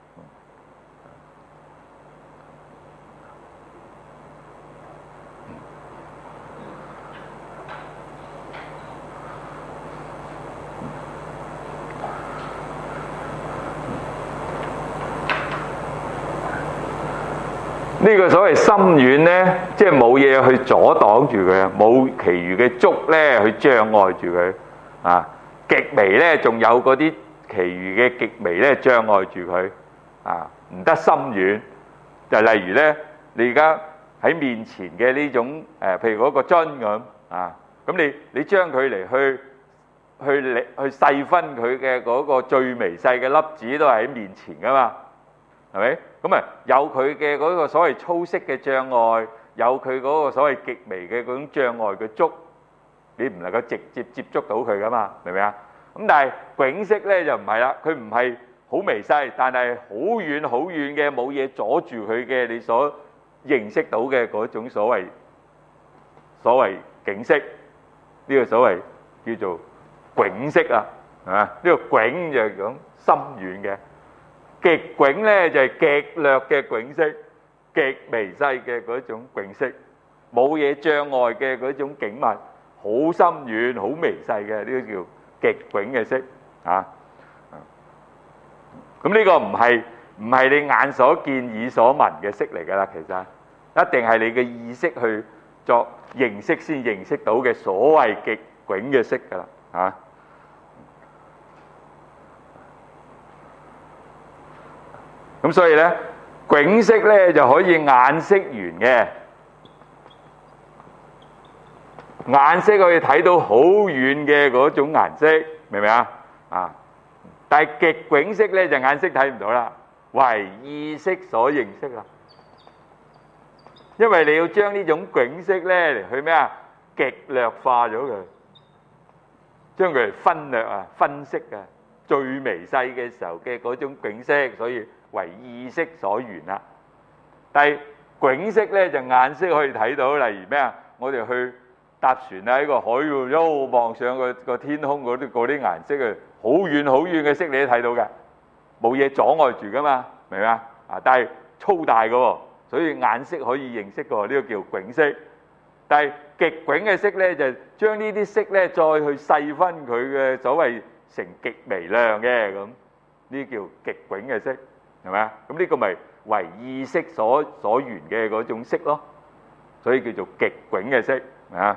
呢個所謂深遠咧，即係冇嘢去阻擋住佢，冇其餘嘅觸咧去障礙住佢啊。極微咧，仲有嗰啲其餘嘅極微咧障礙住佢啊，唔得深遠。就例如咧，你而家喺面前嘅呢種誒，譬如嗰個樽咁啊，咁你你將佢嚟去去力去細分佢嘅嗰個最微細嘅粒子都係喺面前噶嘛，係咪？咁啊有佢嘅嗰個所謂粗色嘅障礙，有佢嗰個所謂極微嘅嗰種障礙嘅觸，你唔能夠直接接觸到佢噶嘛，明唔明啊？咁但係迥色咧就唔係啦，佢唔係好微細，但係好遠好遠嘅冇嘢阻住佢嘅，你所認識到嘅嗰種所謂所謂景色，呢個所謂叫做迥色啊，係嘛？呢個迥就係講深遠嘅，極迥咧就係極略嘅迥色，極微細嘅嗰種迥色，冇嘢障礙嘅嗰種景物，好深遠好微細嘅，呢個叫極迥嘅色啊。咁呢個唔係唔係你眼所見耳所聞嘅色嚟㗎啦，其實一定係你嘅意識去作認識先認識到嘅所謂極迥嘅色㗎啦，啊！咁所以咧，迥色咧就可以眼識緣嘅，眼識可以睇到好遠嘅嗰種顏色，明唔明啊？啊！但係極迥色咧就眼識睇唔到啦，為意識所認識啦。因為你要將呢種迥色咧嚟去咩啊？極略化咗佢，將佢嚟分略啊、分析啊，最微細嘅時候嘅嗰種迥色，所以為意識所緣啦。但係迥色咧就眼識可以睇到，例如咩啊？我哋去搭船啊，喺個海度一路望上個個天空嗰啲嗰啲顏色啊，好遠好遠嘅色你都睇到嘅，冇嘢阻礙住噶嘛，明唔明啊？啊，但係粗大嘅喎，所以眼識可以認識嘅，呢個叫迥色。但係極迥嘅色咧，就將呢啲色咧再去細分佢嘅所謂成極微量嘅咁，呢叫極迥嘅色，係咪啊？咁呢個咪為意識所所緣嘅嗰種色咯，所以叫做極迥嘅色啊。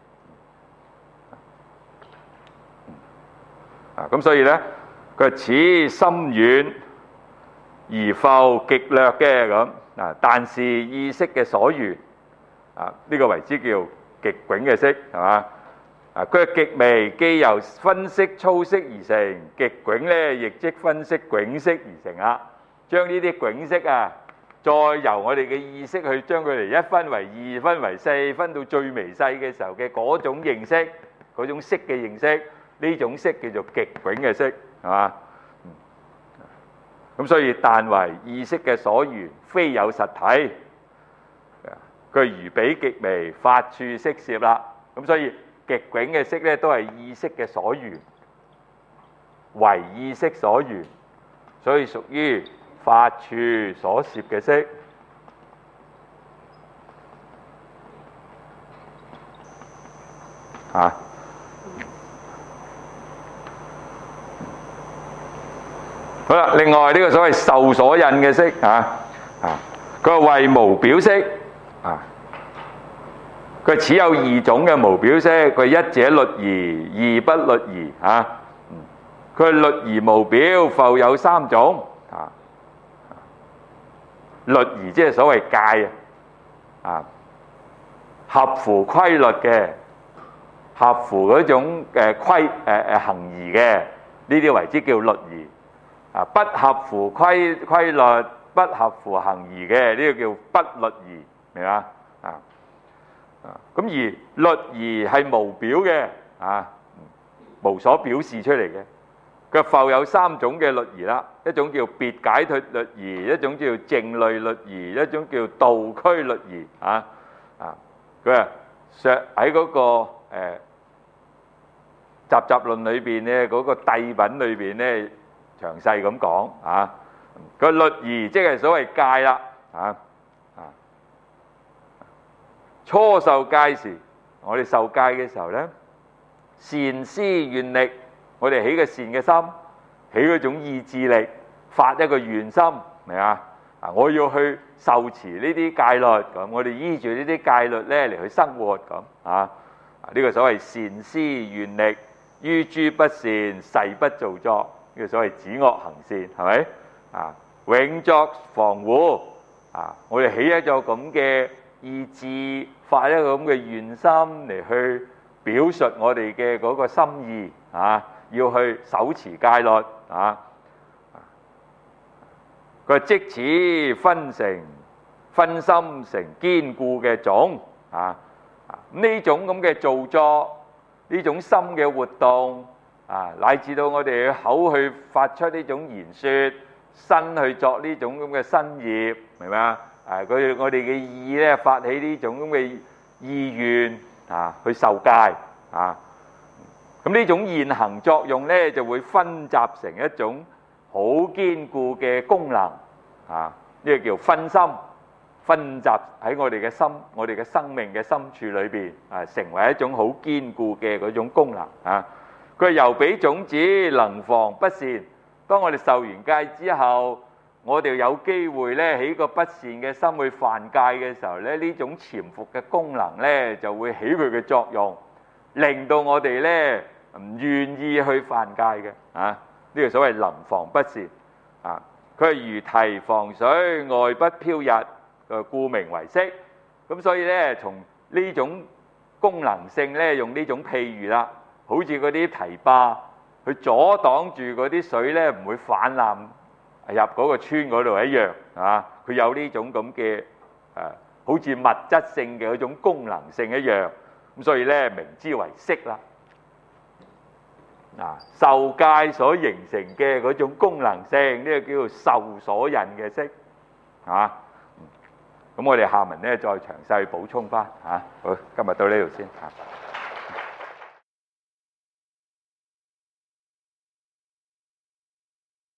啊，咁所以咧，佢此深遠而復極略嘅咁啊，但是意識嘅所緣啊，呢個為之叫極迥嘅色，係嘛？啊，佢係極微，既由分析粗色而成，極迥咧亦即分析迥色而成啦。將呢啲迥色啊，再由我哋嘅意識去將佢嚟一分為二，分為四，分到最微細嘅時候嘅嗰種認識，嗰種色嘅認識。呢種色叫做極迥嘅色，係嘛？咁所以但為意識嘅所緣，非有實體。佢如彼極微，法處識攝啦。咁所以極迥嘅色咧，都係意識嘅所緣，為意識所緣，所以屬於法處所攝嘅色。啊！好啦，另外呢個所謂受所引嘅色啊，啊，佢話為無表色啊，佢此有二種嘅無表色，佢一者律儀，二不律儀啊。佢律儀無表，復有三種啊。律儀即係所謂戒啊，合乎規律嘅，合乎嗰種誒規誒誒行儀嘅，呢啲為之叫律儀。啊，不合乎規規律、不合乎行儀嘅，呢個叫不律儀，明嘛？啊啊，咁而律儀係無表嘅，啊，無所表示出嚟嘅。佢復有三種嘅律儀啦，一種叫別解脫律儀，一種叫靜慮律儀，一種叫道區律儀。啊啊，佢話上喺嗰個誒集集論裏邊咧，嗰個諦品裏邊咧。詳細咁講啊，個律儀即係所謂戒啦，啊啊，初受戒時，我哋受戒嘅時候咧，善思願力，我哋起個善嘅心，起嗰種意志力，發一個願心，明啊？啊，我要去受持呢啲戒律，咁我哋依住呢啲戒律咧嚟去生活咁啊，啊呢個所謂善思願力，於諸不善，誓不造作。 呢個所謂止惡行善，係咪啊？永作防護啊！我哋起一個咁嘅意志，發一個咁嘅願心嚟去表述我哋嘅嗰個心意啊！要去守持戒律啊！佢話即此分成分心成堅固嘅種啊！呢種咁嘅造作，呢種心嘅活動啊，乃至到我哋口去發出呢種言説，身去作呢種咁嘅身業，明唔明啊？誒，佢我哋嘅意咧發起呢種咁嘅意願啊，去受戒啊。咁呢種現行作用咧，就會分集成一種好堅固嘅功能啊。呢個叫分心，分集喺我哋嘅心、我哋嘅生命嘅深處裏邊啊，成為一種好堅固嘅嗰種功能啊。佢猶比種子能防不善。當我哋受完戒之後，我哋有機會咧起個不善嘅心去犯戒嘅時候咧，呢種潛伏嘅功能咧就會起佢嘅作用，令到我哋咧唔願意去犯戒嘅啊。呢個所謂能防不善啊。佢係如堤防水，外不飄逸，誒故名為色。咁所以咧，從呢種功能性咧，用呢種譬喻啦，好似嗰啲堤壩去阻擋住嗰啲水咧，唔會泛濫入嗰個村嗰度一樣啊。佢有呢種咁嘅誒，好似物質性嘅嗰種功能性一樣。咁所以咧，名之為色啦。啊，受戒所形成嘅嗰種功能性，呢個叫做受所引嘅色，啊，咁我哋下文咧再詳細補充翻嚇。好，今日到呢度先嚇。